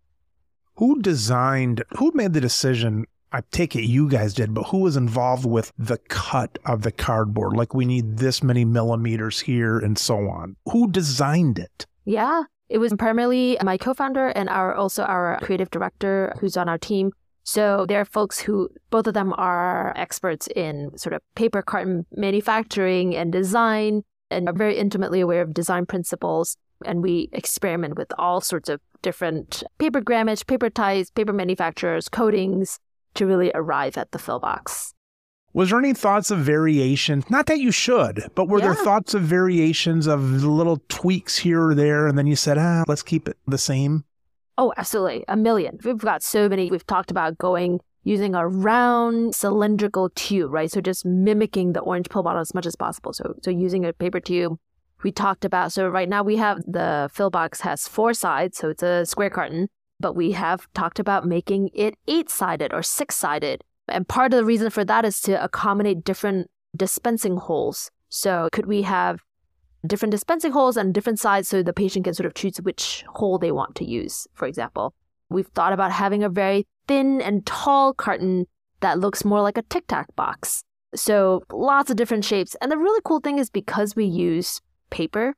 Who designed, who made the decision? I take it you guys did, but who was involved with the cut of the cardboard? Like, we need this many millimeters here and so on. Who designed it? Yeah, it was primarily my co-founder and our also our creative director who's on our team. So there are folks who, both of them are experts in sort of paper carton manufacturing and design and are very intimately aware of design principles. And we experiment with all sorts of different paper grammage, paper types, paper manufacturers, coatings to really arrive at the fill box. Was there any thoughts of variation? Not that you should, but were yeah. there thoughts of variations of little tweaks here or there? And then you said, ah, let's keep it the same? Oh, absolutely. A million. We've got so many. We've talked about going using a round cylindrical tube, right? So just mimicking the orange pill bottle as much as possible. So, so using a paper tube. We talked about, so right now we have the fill box has four sides, so it's a square carton, but we have talked about making it eight-sided or six-sided. And part of the reason for that is to accommodate different dispensing holes. So could we have different dispensing holes on different sides so the patient can sort of choose which hole they want to use, for example. We've thought about having a very thin and tall carton that looks more like a Tic Tac box. So lots of different shapes. And the really cool thing is because we use paper,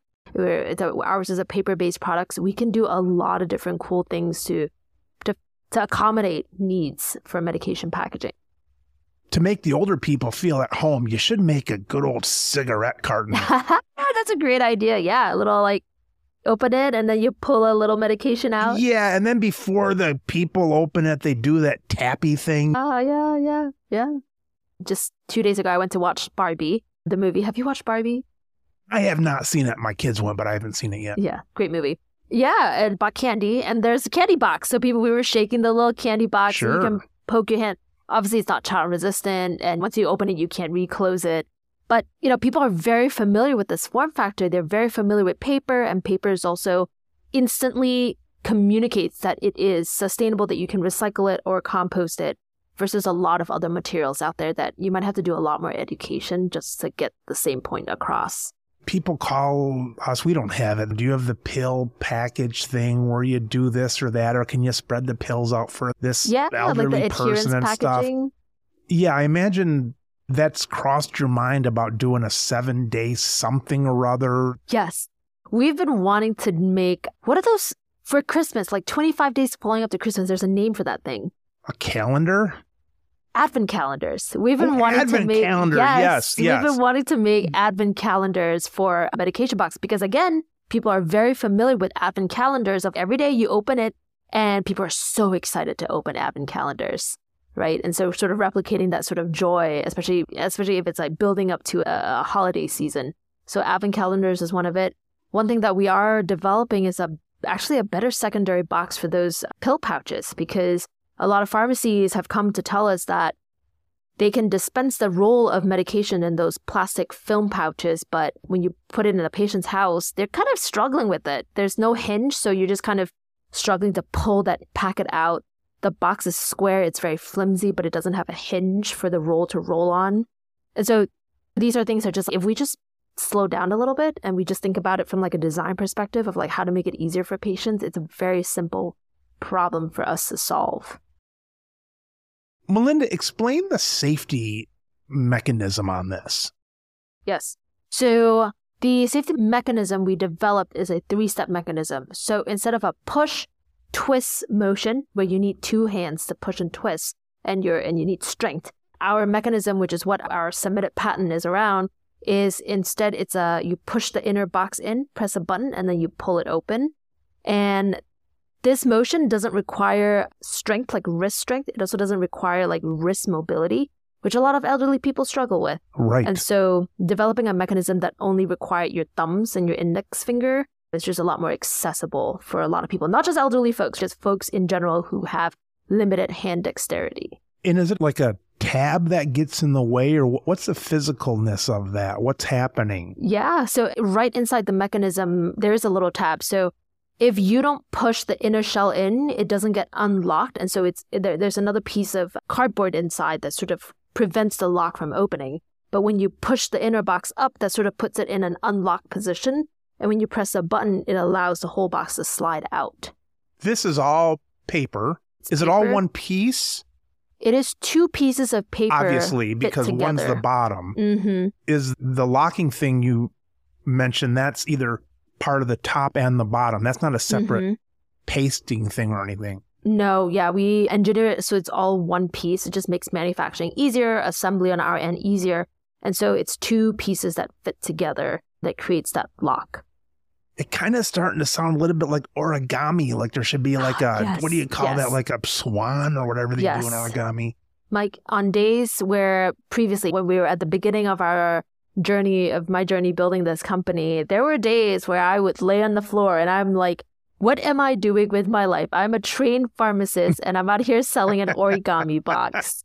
ours is a paper-based product, so we can do a lot of different cool things to, to to accommodate needs for medication packaging. To make the older people feel at home, you should make a good old cigarette carton. That's a great idea. Yeah, a little like open it and then you pull a little medication out. Yeah, and then before the people open it, they do that tappy thing. Oh, uh, yeah, yeah, yeah. Just two days ago, I went to watch Barbie, the movie. Have you watched Barbie? I have not seen it. My kids went, but I haven't seen it yet. Yeah, great movie. Yeah, and bought candy, and there's a candy box. So people, we were shaking the little candy box. Sure. And you can poke your hand. Obviously, it's not child resistant, and once you open it, you can't reclose it. But, you know, people are very familiar with this form factor. They're very familiar with paper, and paper is also instantly communicates that it is sustainable, that you can recycle it or compost it, versus a lot of other materials out there that you might have to do a lot more education just to get the same point across. People call us, we don't have it. Do you have the pill package thing where you do this or that? Or can you spread the pills out for this yeah, elderly like the person and packaging. Stuff? Yeah, I imagine that's crossed your mind about doing a seven day something or other. Yes. We've been wanting to make, what are those for Christmas? Like twenty-five days pulling up to Christmas. There's a name for that thing. A calendar? Advent calendars. We've been oh, wanting Advent to make calendar. yes, yes, yes. We've been wanting to make Advent calendars for a medication box because again, people are very familiar with Advent calendars. Of every day you open it, and people are so excited to open Advent calendars, right? And so, sort of replicating that sort of joy, especially especially if it's like building up to a, a holiday season. So Advent calendars is one of it. One thing that we are developing is a actually a better secondary box for those pill pouches because a lot of pharmacies have come to tell us that they can dispense the roll of medication in those plastic film pouches, but when you put it in a patient's house, they're kind of struggling with it. There's no hinge, so you're just kind of struggling to pull that packet out. The box is square, it's very flimsy, but it doesn't have a hinge for the roll to roll on. And so these are things that just, if we just slow down a little bit and we just think about it from like a design perspective of like how to make it easier for patients, it's a very simple problem for us to solve. Melinda, explain the safety mechanism on this. Yes. So the safety mechanism we developed is a three-step mechanism. So instead of a push, twist motion, where you need two hands to push and twist, and you're and you need strength, our mechanism, which is what our submitted patent is around, is instead it's a you push the inner box in, press a button, and then you pull it open. And this motion doesn't require strength, like wrist strength. It also doesn't require like wrist mobility, which a lot of elderly people struggle with. Right. And so developing a mechanism that only required your thumbs and your index finger is just a lot more accessible for a lot of people, not just elderly folks, just folks in general who have limited hand dexterity. And is it like a tab that gets in the way, or what's the physicalness of that? What's happening? Yeah. So right inside the mechanism, there is a little tab. So if you don't push the inner shell in, it doesn't get unlocked. And so it's there, there's another piece of cardboard inside that sort of prevents the lock from opening. But when you push the inner box up, that sort of puts it in an unlocked position. And when you press a button, it allows the whole box to slide out. This is all paper. It's is paper. It all one piece? It is two pieces of paper. Obviously, because one's the bottom. Mm-hmm. Is the locking thing you mentioned, that's either part of the top and the bottom. That's not a separate mm-hmm. pasting thing or anything. No, yeah, we engineer it so it's all one piece. It just makes manufacturing easier, assembly on our end easier. And so it's two pieces that fit together that creates that lock. It kind of starting to sound a little bit like origami, like there should be like a, yes, what do you call yes. that, like a swan or whatever they yes. do in origami. Mike, on days where previously, when we were at the beginning of our journey, of my journey building this company, there were days where I would lay on the floor and I'm like, what am I doing with my life? I'm a trained pharmacist and I'm out here selling an origami box.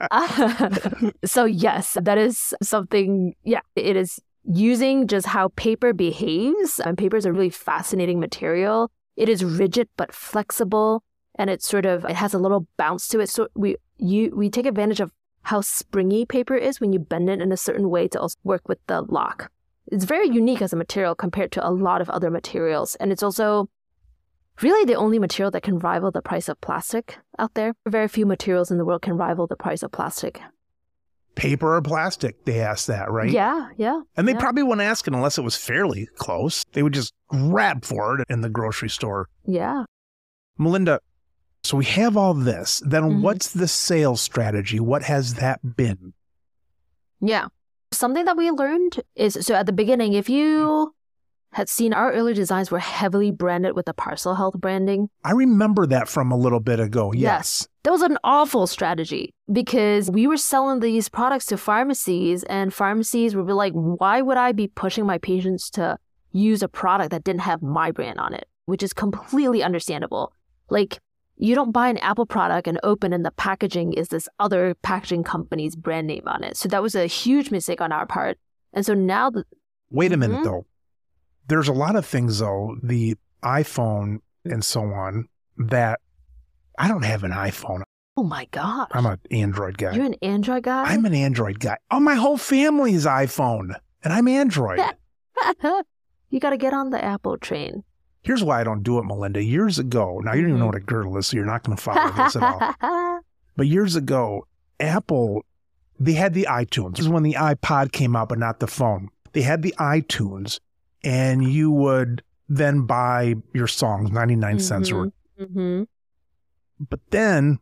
So yes, that is something, yeah, it is using just how paper behaves. And paper is a really fascinating material. It is rigid but flexible, and it's sort of, it has a little bounce to it. So we you we take advantage of how springy paper is when you bend it in a certain way to also work with the lock. It's very unique as a material compared to a lot of other materials. And it's also really the only material that can rival the price of plastic out there. Very few materials in the world can rival the price of plastic. Paper or plastic, they asked that, right? Yeah, yeah. And they yeah. probably wouldn't ask it unless it was fairly close. They would just grab for it in the grocery store. Yeah. Melinda, so we have all this. Then Mm-hmm. what's the sales strategy? What has that been? Yeah. Something that we learned is, so at the beginning, if you had seen our early designs were heavily branded with the Parcel Health branding. I remember that from a little bit ago. Yes. yes. That was an awful strategy because we were selling these products to pharmacies, and pharmacies would be like, why would I be pushing my patients to use a product that didn't have my brand on it? Which is completely understandable. Like, you don't buy an Apple product and open and the packaging is this other packaging company's brand name on it. So that was a huge mistake on our part. And so now... The- Wait a minute, mm-hmm. though. There's a lot of things, though, the iPhone and so on, that I don't have an iPhone. Oh, my gosh. I'm an Android guy. You're an Android guy? I'm an Android guy. Oh, my whole family is iPhone, and I'm Android. You got to get on the Apple train. Here's why I don't do it, Melinda. Years ago, now you don't even know what a girdle is, so you're not going to follow this at all. But years ago, Apple, they had the iTunes. This is when the iPod came out, but not the phone. They had the iTunes, and you would then buy your songs, ninety-nine mm-hmm. cents. Or, mm-hmm. But then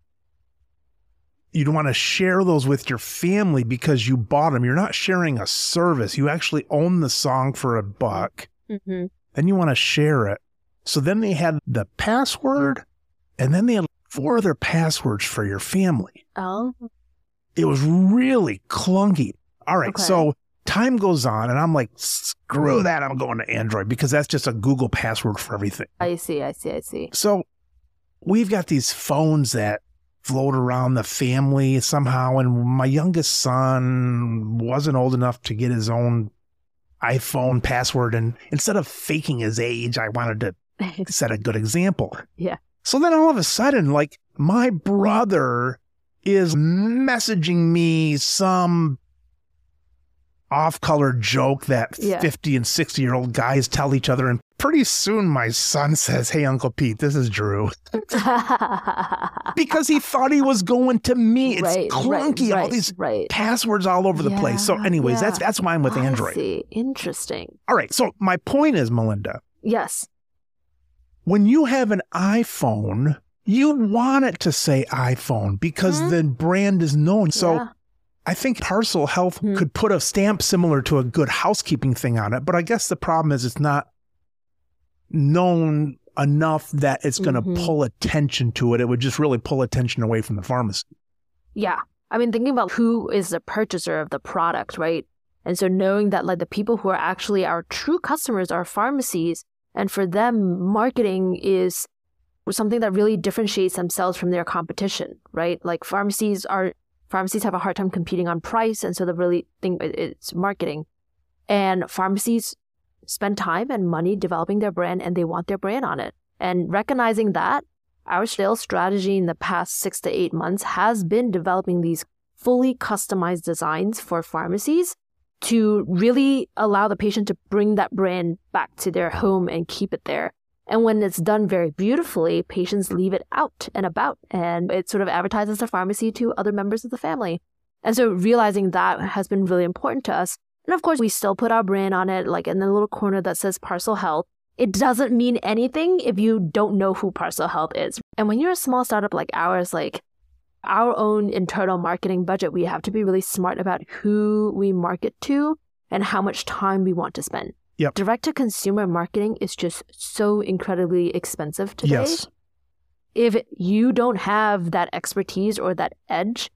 you'd want to share those with your family because you bought them. You're not sharing a service. You actually own the song for a buck. Mm-hmm. Then you want to share it. So then they had the password, and then they had four other passwords for your family. Oh. It was really clunky. All right, okay. So time goes on, and I'm like, screw that, I'm going to Android, because that's just a Google password for everything. I see, I see, I see. So we've got these phones that float around the family somehow, and my youngest son wasn't old enough to get his own iPhone password, and instead of faking his age, I wanted to set a good example. Yeah. So then all of a sudden, like, my brother is messaging me some off-color joke that Yeah. fifty and sixty-year-old guys tell each other. And pretty soon my son says, hey, Uncle Pete, this is Drew. Because he thought he was going to me. It's Right, clunky, right, all these right. passwords all over the place. So Yeah, anyways, yeah. that's that's why I'm with I Android. see. Interesting. All right, so my point is, Melinda, Yes. when you have an iPhone, you want it to say iPhone because Mhm. the brand is known. So Yeah. I think Parcel Health Hmm. could put a stamp similar to a good housekeeping thing on it, but I guess the problem is it's not known enough that it's going to Mhm. pull attention to it. It would just really pull attention away from the pharmacy. Yeah. I mean, thinking about who is the purchaser of the product, right? And so knowing that like the people who are actually our true customers are pharmacies, and for them, marketing is something that really differentiates themselves from their competition, right? Like pharmacies are pharmacies have a hard time competing on price, and so they really think it- it's marketing. And pharmacies spend time and money developing their brand, and they want their brand on it. And recognizing that, our sales strategy in the past six to eight months has been developing these fully customized designs for pharmacies to really allow the patient to bring that brand back to their home and keep it there. And when it's done very beautifully, patients leave it out and about, and it sort of advertises the pharmacy to other members of the family. And so realizing that has been really important to us. And of course, we still put our brand on it, like in the little corner that says Parcel Health. It doesn't mean anything if you don't know who Parcel Health is. And when you're a small startup like ours, like our own internal marketing budget, we have to be really smart about who we market to and how much time we want to spend. Yep. Direct-to-consumer marketing is just so incredibly expensive today. Yes. If you don't have that expertise or that edge,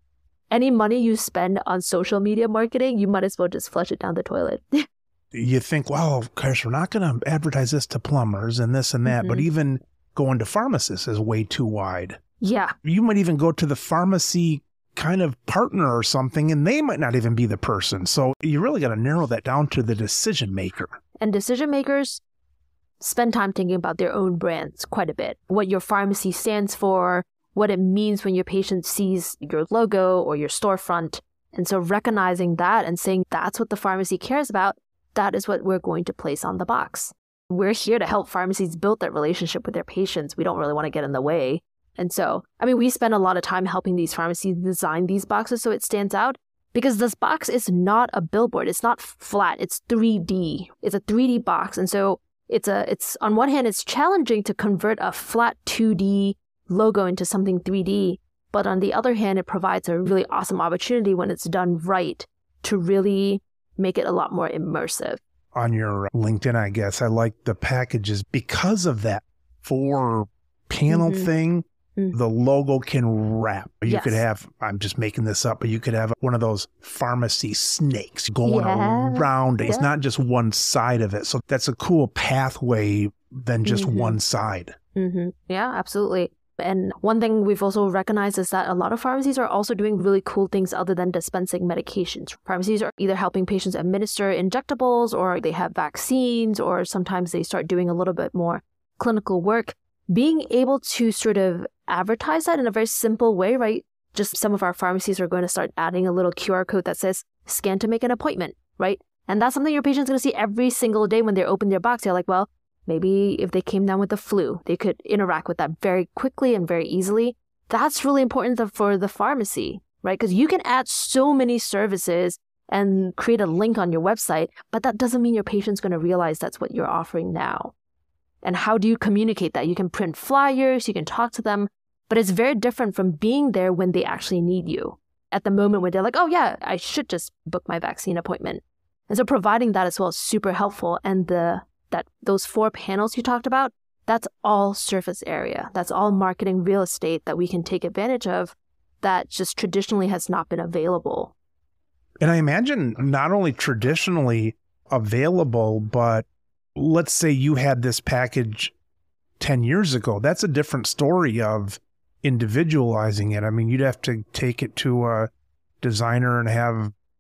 any money you spend on social media marketing, you might as well just flush it down the toilet. You think, well, of course, we're not going to advertise this to plumbers and this and that, Mhm. but even going to pharmacists is way too wide. Yeah. You might even go to the pharmacy kind of partner or something, and they might not even be the person. So you really got to narrow that down to the decision maker. And decision makers spend time thinking about their own brands quite a bit. What your pharmacy stands for, what it means when your patient sees your logo or your storefront. And so recognizing that and saying that's what the pharmacy cares about, that is what we're going to place on the box. We're here to help pharmacies build that relationship with their patients. We don't really want to get in the way. And so, I mean, we spend a lot of time helping these pharmacies design these boxes so it stands out, because this box is not a billboard. It's not flat. It's three D. It's a three D box. And so it's a, it's on one hand, it's challenging to convert a flat two D logo into something three D. But on the other hand, it provides a really awesome opportunity when it's done right to really make it a lot more immersive. On your LinkedIn, I guess, I like the packages because of that four panel Mhm. thing. Mm. The logo can wrap. You Yes. could have, I'm just making this up, but you could have one of those pharmacy snakes going Yeah. around it. It's Yeah. not just one side of it. So that's a cool pathway than just Mhm. one side. Mm-hmm. Yeah, absolutely. And one thing we've also recognized is that a lot of pharmacies are also doing really cool things other than dispensing medications. Pharmacies are either helping patients administer injectables, or they have vaccines, or sometimes they start doing a little bit more clinical work. Being able to sort of advertise that in a very simple way, right? Just some of our pharmacies are going to start adding a little Q R code that says scan to make an appointment, right? And that's something your patient's going to see every single day when they open their box. They're like, well, maybe if they came down with the flu, they could interact with that very quickly and very easily. That's really important for the pharmacy, right? Because you can add so many services and create a link on your website, but that doesn't mean your patient's going to realize that's what you're offering now. And how do you communicate that? You can print flyers, you can talk to them, but it's very different from being there when they actually need you. At the moment when they're like, oh yeah, I should just book my vaccine appointment. And so providing that as well is super helpful. And the that those four panels you talked about, that's all surface area. That's all marketing real estate that we can take advantage of that just traditionally has not been available. And I imagine not only traditionally available, but let's say you had this package ten years ago. That's a different story of individualizing it. I mean, you'd have to take it to a designer and have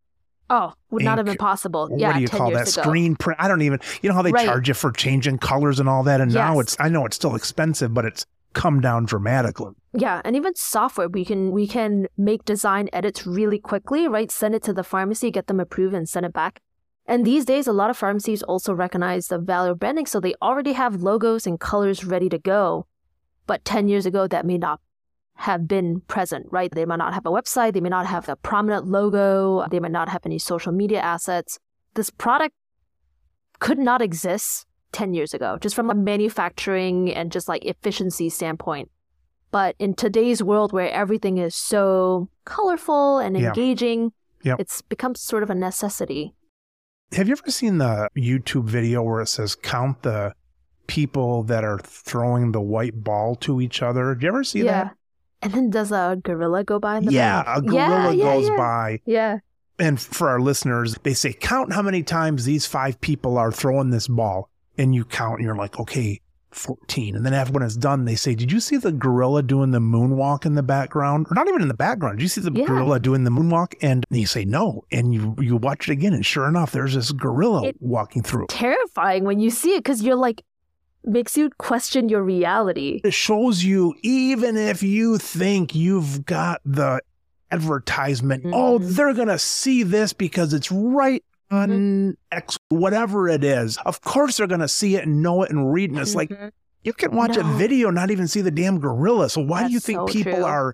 Oh, would not have ink. been possible. What yeah, do you ten call years that? ago. Screen print. I don't even, you know how they Right. charge you for changing colors and all that? And now Yes. it's, I know it's still expensive, but it's come down dramatically. Yeah, and even software, we can we can make design edits really quickly, right? Send it to the pharmacy, get them approved, and send it back. And these days, a lot of pharmacies also recognize the value of branding, so they already have logos and colors ready to go. But ten years ago, that may not have been present, right? They might not have a website, they may not have a prominent logo, they might not have any social media assets. This product could not exist ten years ago, just from a manufacturing and just like efficiency standpoint. But in today's world where everything is so colorful and Yeah. engaging, Yep. it's become sort of a necessity. Have you ever seen the YouTube video where it says count the people that are throwing the white ball to each other? Did you ever see yeah. that? And then does a gorilla go by in the Yeah, back? a gorilla yeah, yeah, goes yeah. by. Yeah. And for our listeners, they say, count how many times these five people are throwing this ball. And you count and you're like, okay, fourteen. And then after when it's done, they say, did you see the gorilla doing the moonwalk in the background? Or not even in the background. Did you see the Yeah. gorilla doing the moonwalk? And you say, no. And you, you watch it again. And sure enough, there's this gorilla It- walking through. Terrifying when you see it because you're like, makes you question your reality. It shows you, even if you think you've got the advertisement, Mhm. oh, they're going to see this because it's right on Mm-hmm. X, whatever it is. Of course, they're going to see it and know it and read. And it's like, Mhm. you can watch No. a video, not even see the damn gorilla. So why do you That's think so people true. are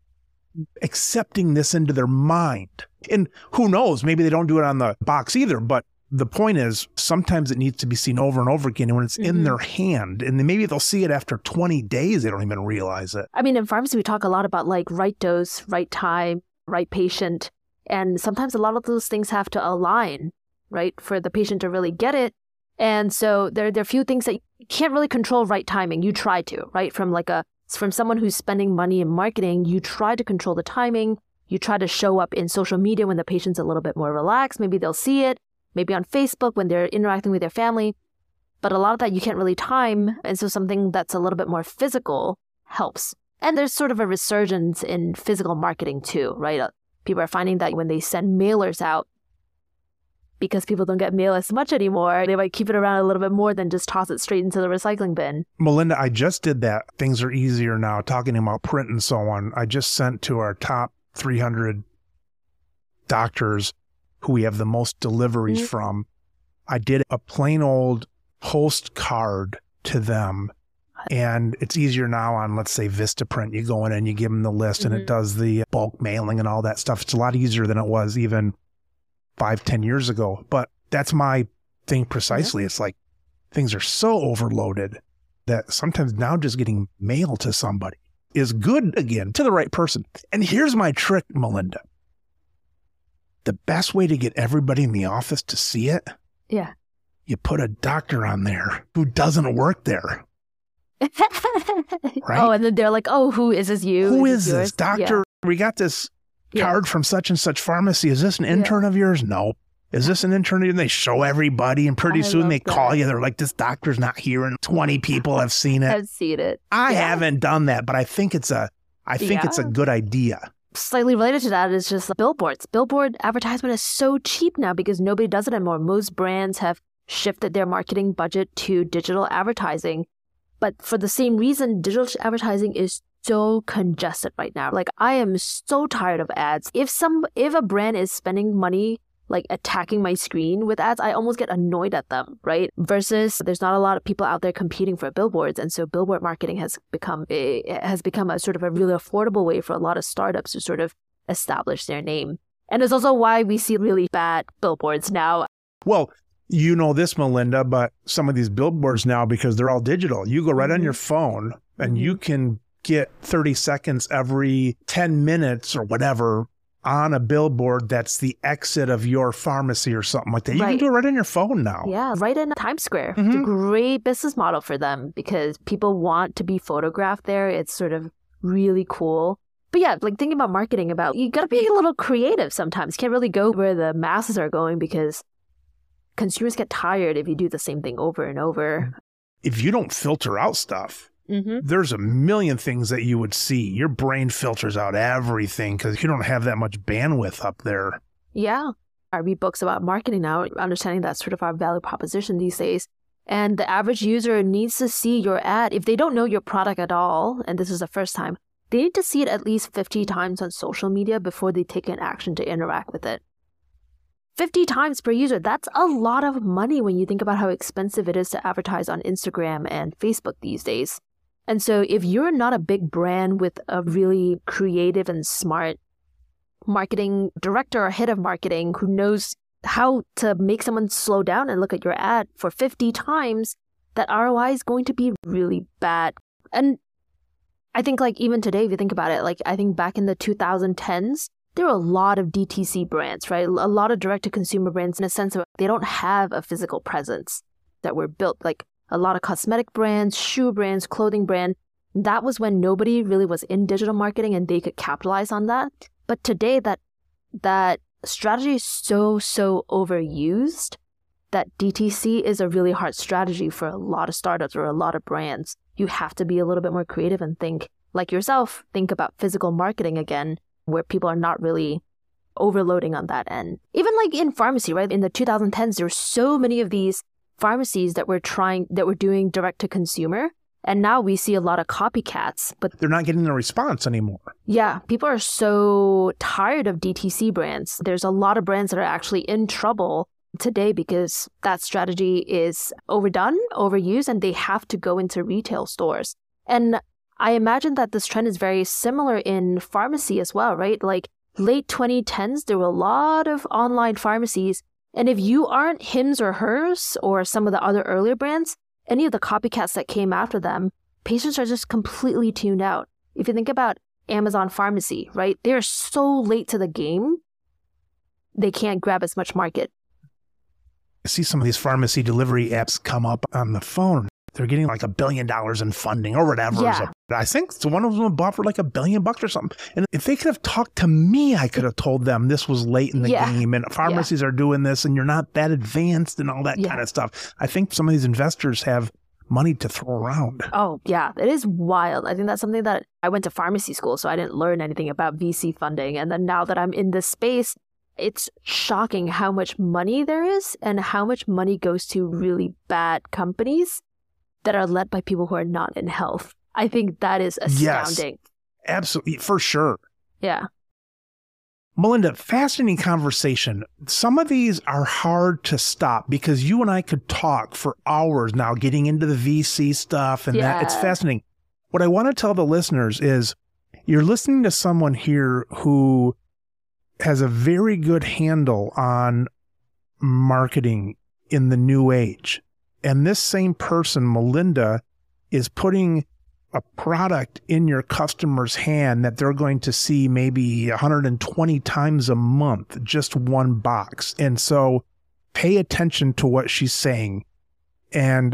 accepting this into their mind? And who knows, maybe they don't do it on the box either, but the point is sometimes it needs to be seen over and over again. And when it's in Mhm. their hand, and then maybe they'll see it after twenty days, they don't even realize it. I mean, in pharmacy, we talk a lot about like right dose, right time, right patient. And sometimes a lot of those things have to align, right, for the patient to really get it. And so there, there are a few things that you can't really control right timing. You try to, right? From like a, from someone who's spending money in marketing, you try to control the timing. You try to show up in social media when the patient's a little bit more relaxed. Maybe they'll see it. Maybe on Facebook when they're interacting with their family. But a lot of that you can't really time. And so something that's a little bit more physical helps. And there's sort of a resurgence in physical marketing too, right? Uh, People are finding that when they send mailers out, because people don't get mail as much anymore, they might keep it around a little bit more than just toss it straight into the recycling bin. Melinda, I just did that. Things are easier now, talking about print and so on. I just sent to our top three hundred doctors who we have the most deliveries Mhm. from. I did a plain old postcard to them. And it's easier now on, let's say, Vistaprint. You go in and you give them the list and Mhm. it does the bulk mailing and all that stuff. It's a lot easier than it was even five, ten years ago. But that's my thing precisely. It's like things are so overloaded that sometimes now just getting mail to somebody is good again to the right person. And here's my trick, Melinda. The best way to get everybody in the office to see it, Yeah. you put a doctor on there who doesn't work there. Right? Oh, and then they're like, oh, who is this you? Who is is yours? this? Doctor, we got this Yeah. card from such and such pharmacy. Is this an intern of yours? No. Is this an intern? And they show everybody, and pretty I soon love they call that. you. They're like, this doctor's not here, and twenty people have seen it. I've seen it. I Yeah. haven't done that, but I think it's a, I think it's a Yeah. good idea. Slightly related to that is just billboards. Billboard advertisement is so cheap now because nobody does it anymore. Most brands have shifted their marketing budget to digital advertising. But for the same reason, digital advertising is so congested right now. Like, I am so tired of ads. If some, if a brand is spending money like attacking my screen with ads, I almost get annoyed at them, right? Versus there's not a lot of people out there competing for billboards. And so billboard marketing has become a, has become a sort of a really affordable way for a lot of startups to sort of establish their name. And it's also why we see really bad billboards now. Well, you know this, Melinda, but some of these billboards now, because they're all digital, you go right on Mhm. your phone and Mhm. you can get thirty seconds every ten minutes or whatever on a billboard that's the exit of your pharmacy or something like that. You can Right. do it right on your phone now. Yeah, right in Times Square. It's a Mhm. great business model for them because people want to be photographed there. It's sort of really cool. But yeah, like thinking about marketing, about you got to be a little creative sometimes. You can't really go where the masses are going because consumers get tired if you do the same thing over and over. If you don't filter out stuff, Mm-hmm. there's a million things that you would see. Your brain filters out everything because you don't have that much bandwidth up there. Yeah. I read books about marketing now, understanding that's sort of our value proposition these days. And the average user needs to see your ad. If they don't know your product at all, and this is the first time, they need to see it at least fifty times on social media before they take an action to interact with it. fifty times per user, that's a lot of money when you think about how expensive it is to advertise on Instagram and Facebook these days. And so if you're not a big brand with a really creative and smart marketing director or head of marketing who knows how to make someone slow down and look at your ad for fifty times, that R O I is going to be really bad. And I think like even today, if you think about it, like I think back in the two thousand tens, there were a lot of D T C brands, right? A lot of direct-to-consumer brands in a sense of they don't have a physical presence that were built. Like a lot of cosmetic brands, shoe brands, clothing brand. That was when nobody really was in digital marketing and they could capitalize on that. But today that that strategy is so, so overused that D T C is a really hard strategy for a lot of startups or a lot of brands. You have to be a little bit more creative and think like yourself, think about physical marketing again, where people are not really overloading on that end. Even like in pharmacy, right? In the two thousand tens, there were so many of these pharmacies that were trying, that were doing direct to consumer. And now we see a lot of copycats, but they're not getting the response anymore. Yeah, people are so tired of D T C brands. There's a lot of brands that are actually in trouble today because that strategy is overdone, overused, and they have to go into retail stores. And I imagine that this trend is very similar in pharmacy as well, right? Like late twenty tens, there were a lot of online pharmacies. And if you aren't Hims or Hers or some of the other earlier brands, any of the copycats that came after them, patients are just completely tuned out. If you think about Amazon Pharmacy, right? They're so late to the game, they can't grab as much market. I see some of these pharmacy delivery apps come up on the phone. They're getting like a billion dollars in funding or whatever. Yeah. I think so one of them bought for like a billion bucks or something. And if they could have talked to me, I could have told them this was late in the yeah. game and pharmacies yeah. are doing this and you're not that advanced and all that yeah. kind of stuff. I think some of these investors have money to throw around. Oh, yeah. It is wild. I think that's something that I went to pharmacy school, so I didn't learn anything about V C funding. And then now that I'm in this space, it's shocking how much money there is and how much money goes to really bad companies that are led by people who are not in health. I think that is astounding. Yes, absolutely, for sure. Yeah. Melinda, fascinating conversation. Some of these are hard to stop because you and I could talk for hours now getting into the V C stuff and yeah. that. It's fascinating. What I want to tell the listeners is you're listening to someone here who has a very good handle on marketing in the new age. And this same person, Melinda, is putting a product in your customer's hand that they're going to see maybe one hundred twenty times a month, just one box. And so pay attention to what she's saying and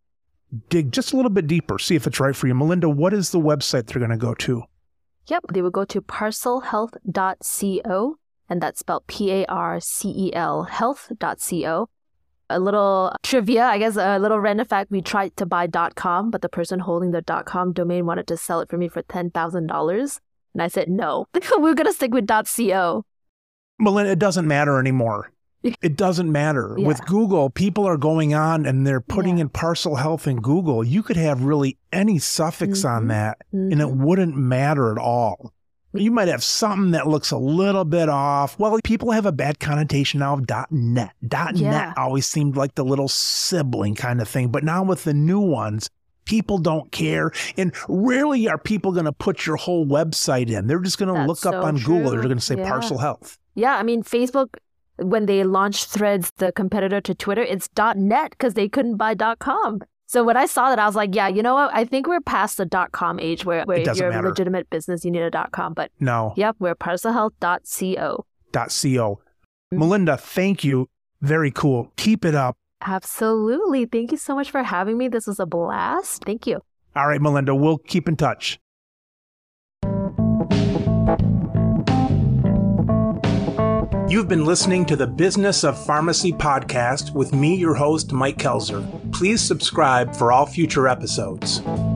dig just a little bit deeper, see if it's right for you. Melinda, what is the website they're going to go to? Yep, they would go to parcel health dot co, and that's spelled P A R C E L health dot co. A little trivia, I guess, a little random fact, we tried to buy .com, but the person holding the .com domain wanted to sell it for me for ten thousand dollars. And I said, no, we're going to stick with .co. Melinda, it doesn't matter anymore. It doesn't matter. Yeah. With Google, people are going on and they're putting yeah. in Parcel Health in Google. You could have really any suffix mm-hmm. on that mm-hmm. and it wouldn't matter at all. You might have something that looks a little bit off. Well, people have a bad connotation now of .net. .net yeah. always seemed like the little sibling kind of thing. But now with the new ones, people don't care. And rarely are people going to put your whole website in. They're just going to look so up on true. Google. They're going to say yeah. Parcel Health. Yeah, I mean, Facebook, when they launched Threads, the competitor to Twitter, it's .net because they couldn't buy .com. So when I saw that, I was like, yeah, you know what? I think we're past the .com age where, where if you're matter. a legitimate business, you need a .com. But no. Yep, we're parcel health dot co. .co. Mm-hmm. Melinda, thank you. Very cool. Keep it up. Absolutely. Thank you so much for having me. This was a blast. Thank you. All right, Melinda, we'll keep in touch. You've been listening to the Business of Pharmacy podcast with me, your host, Mike Kelzer. Please subscribe for all future episodes.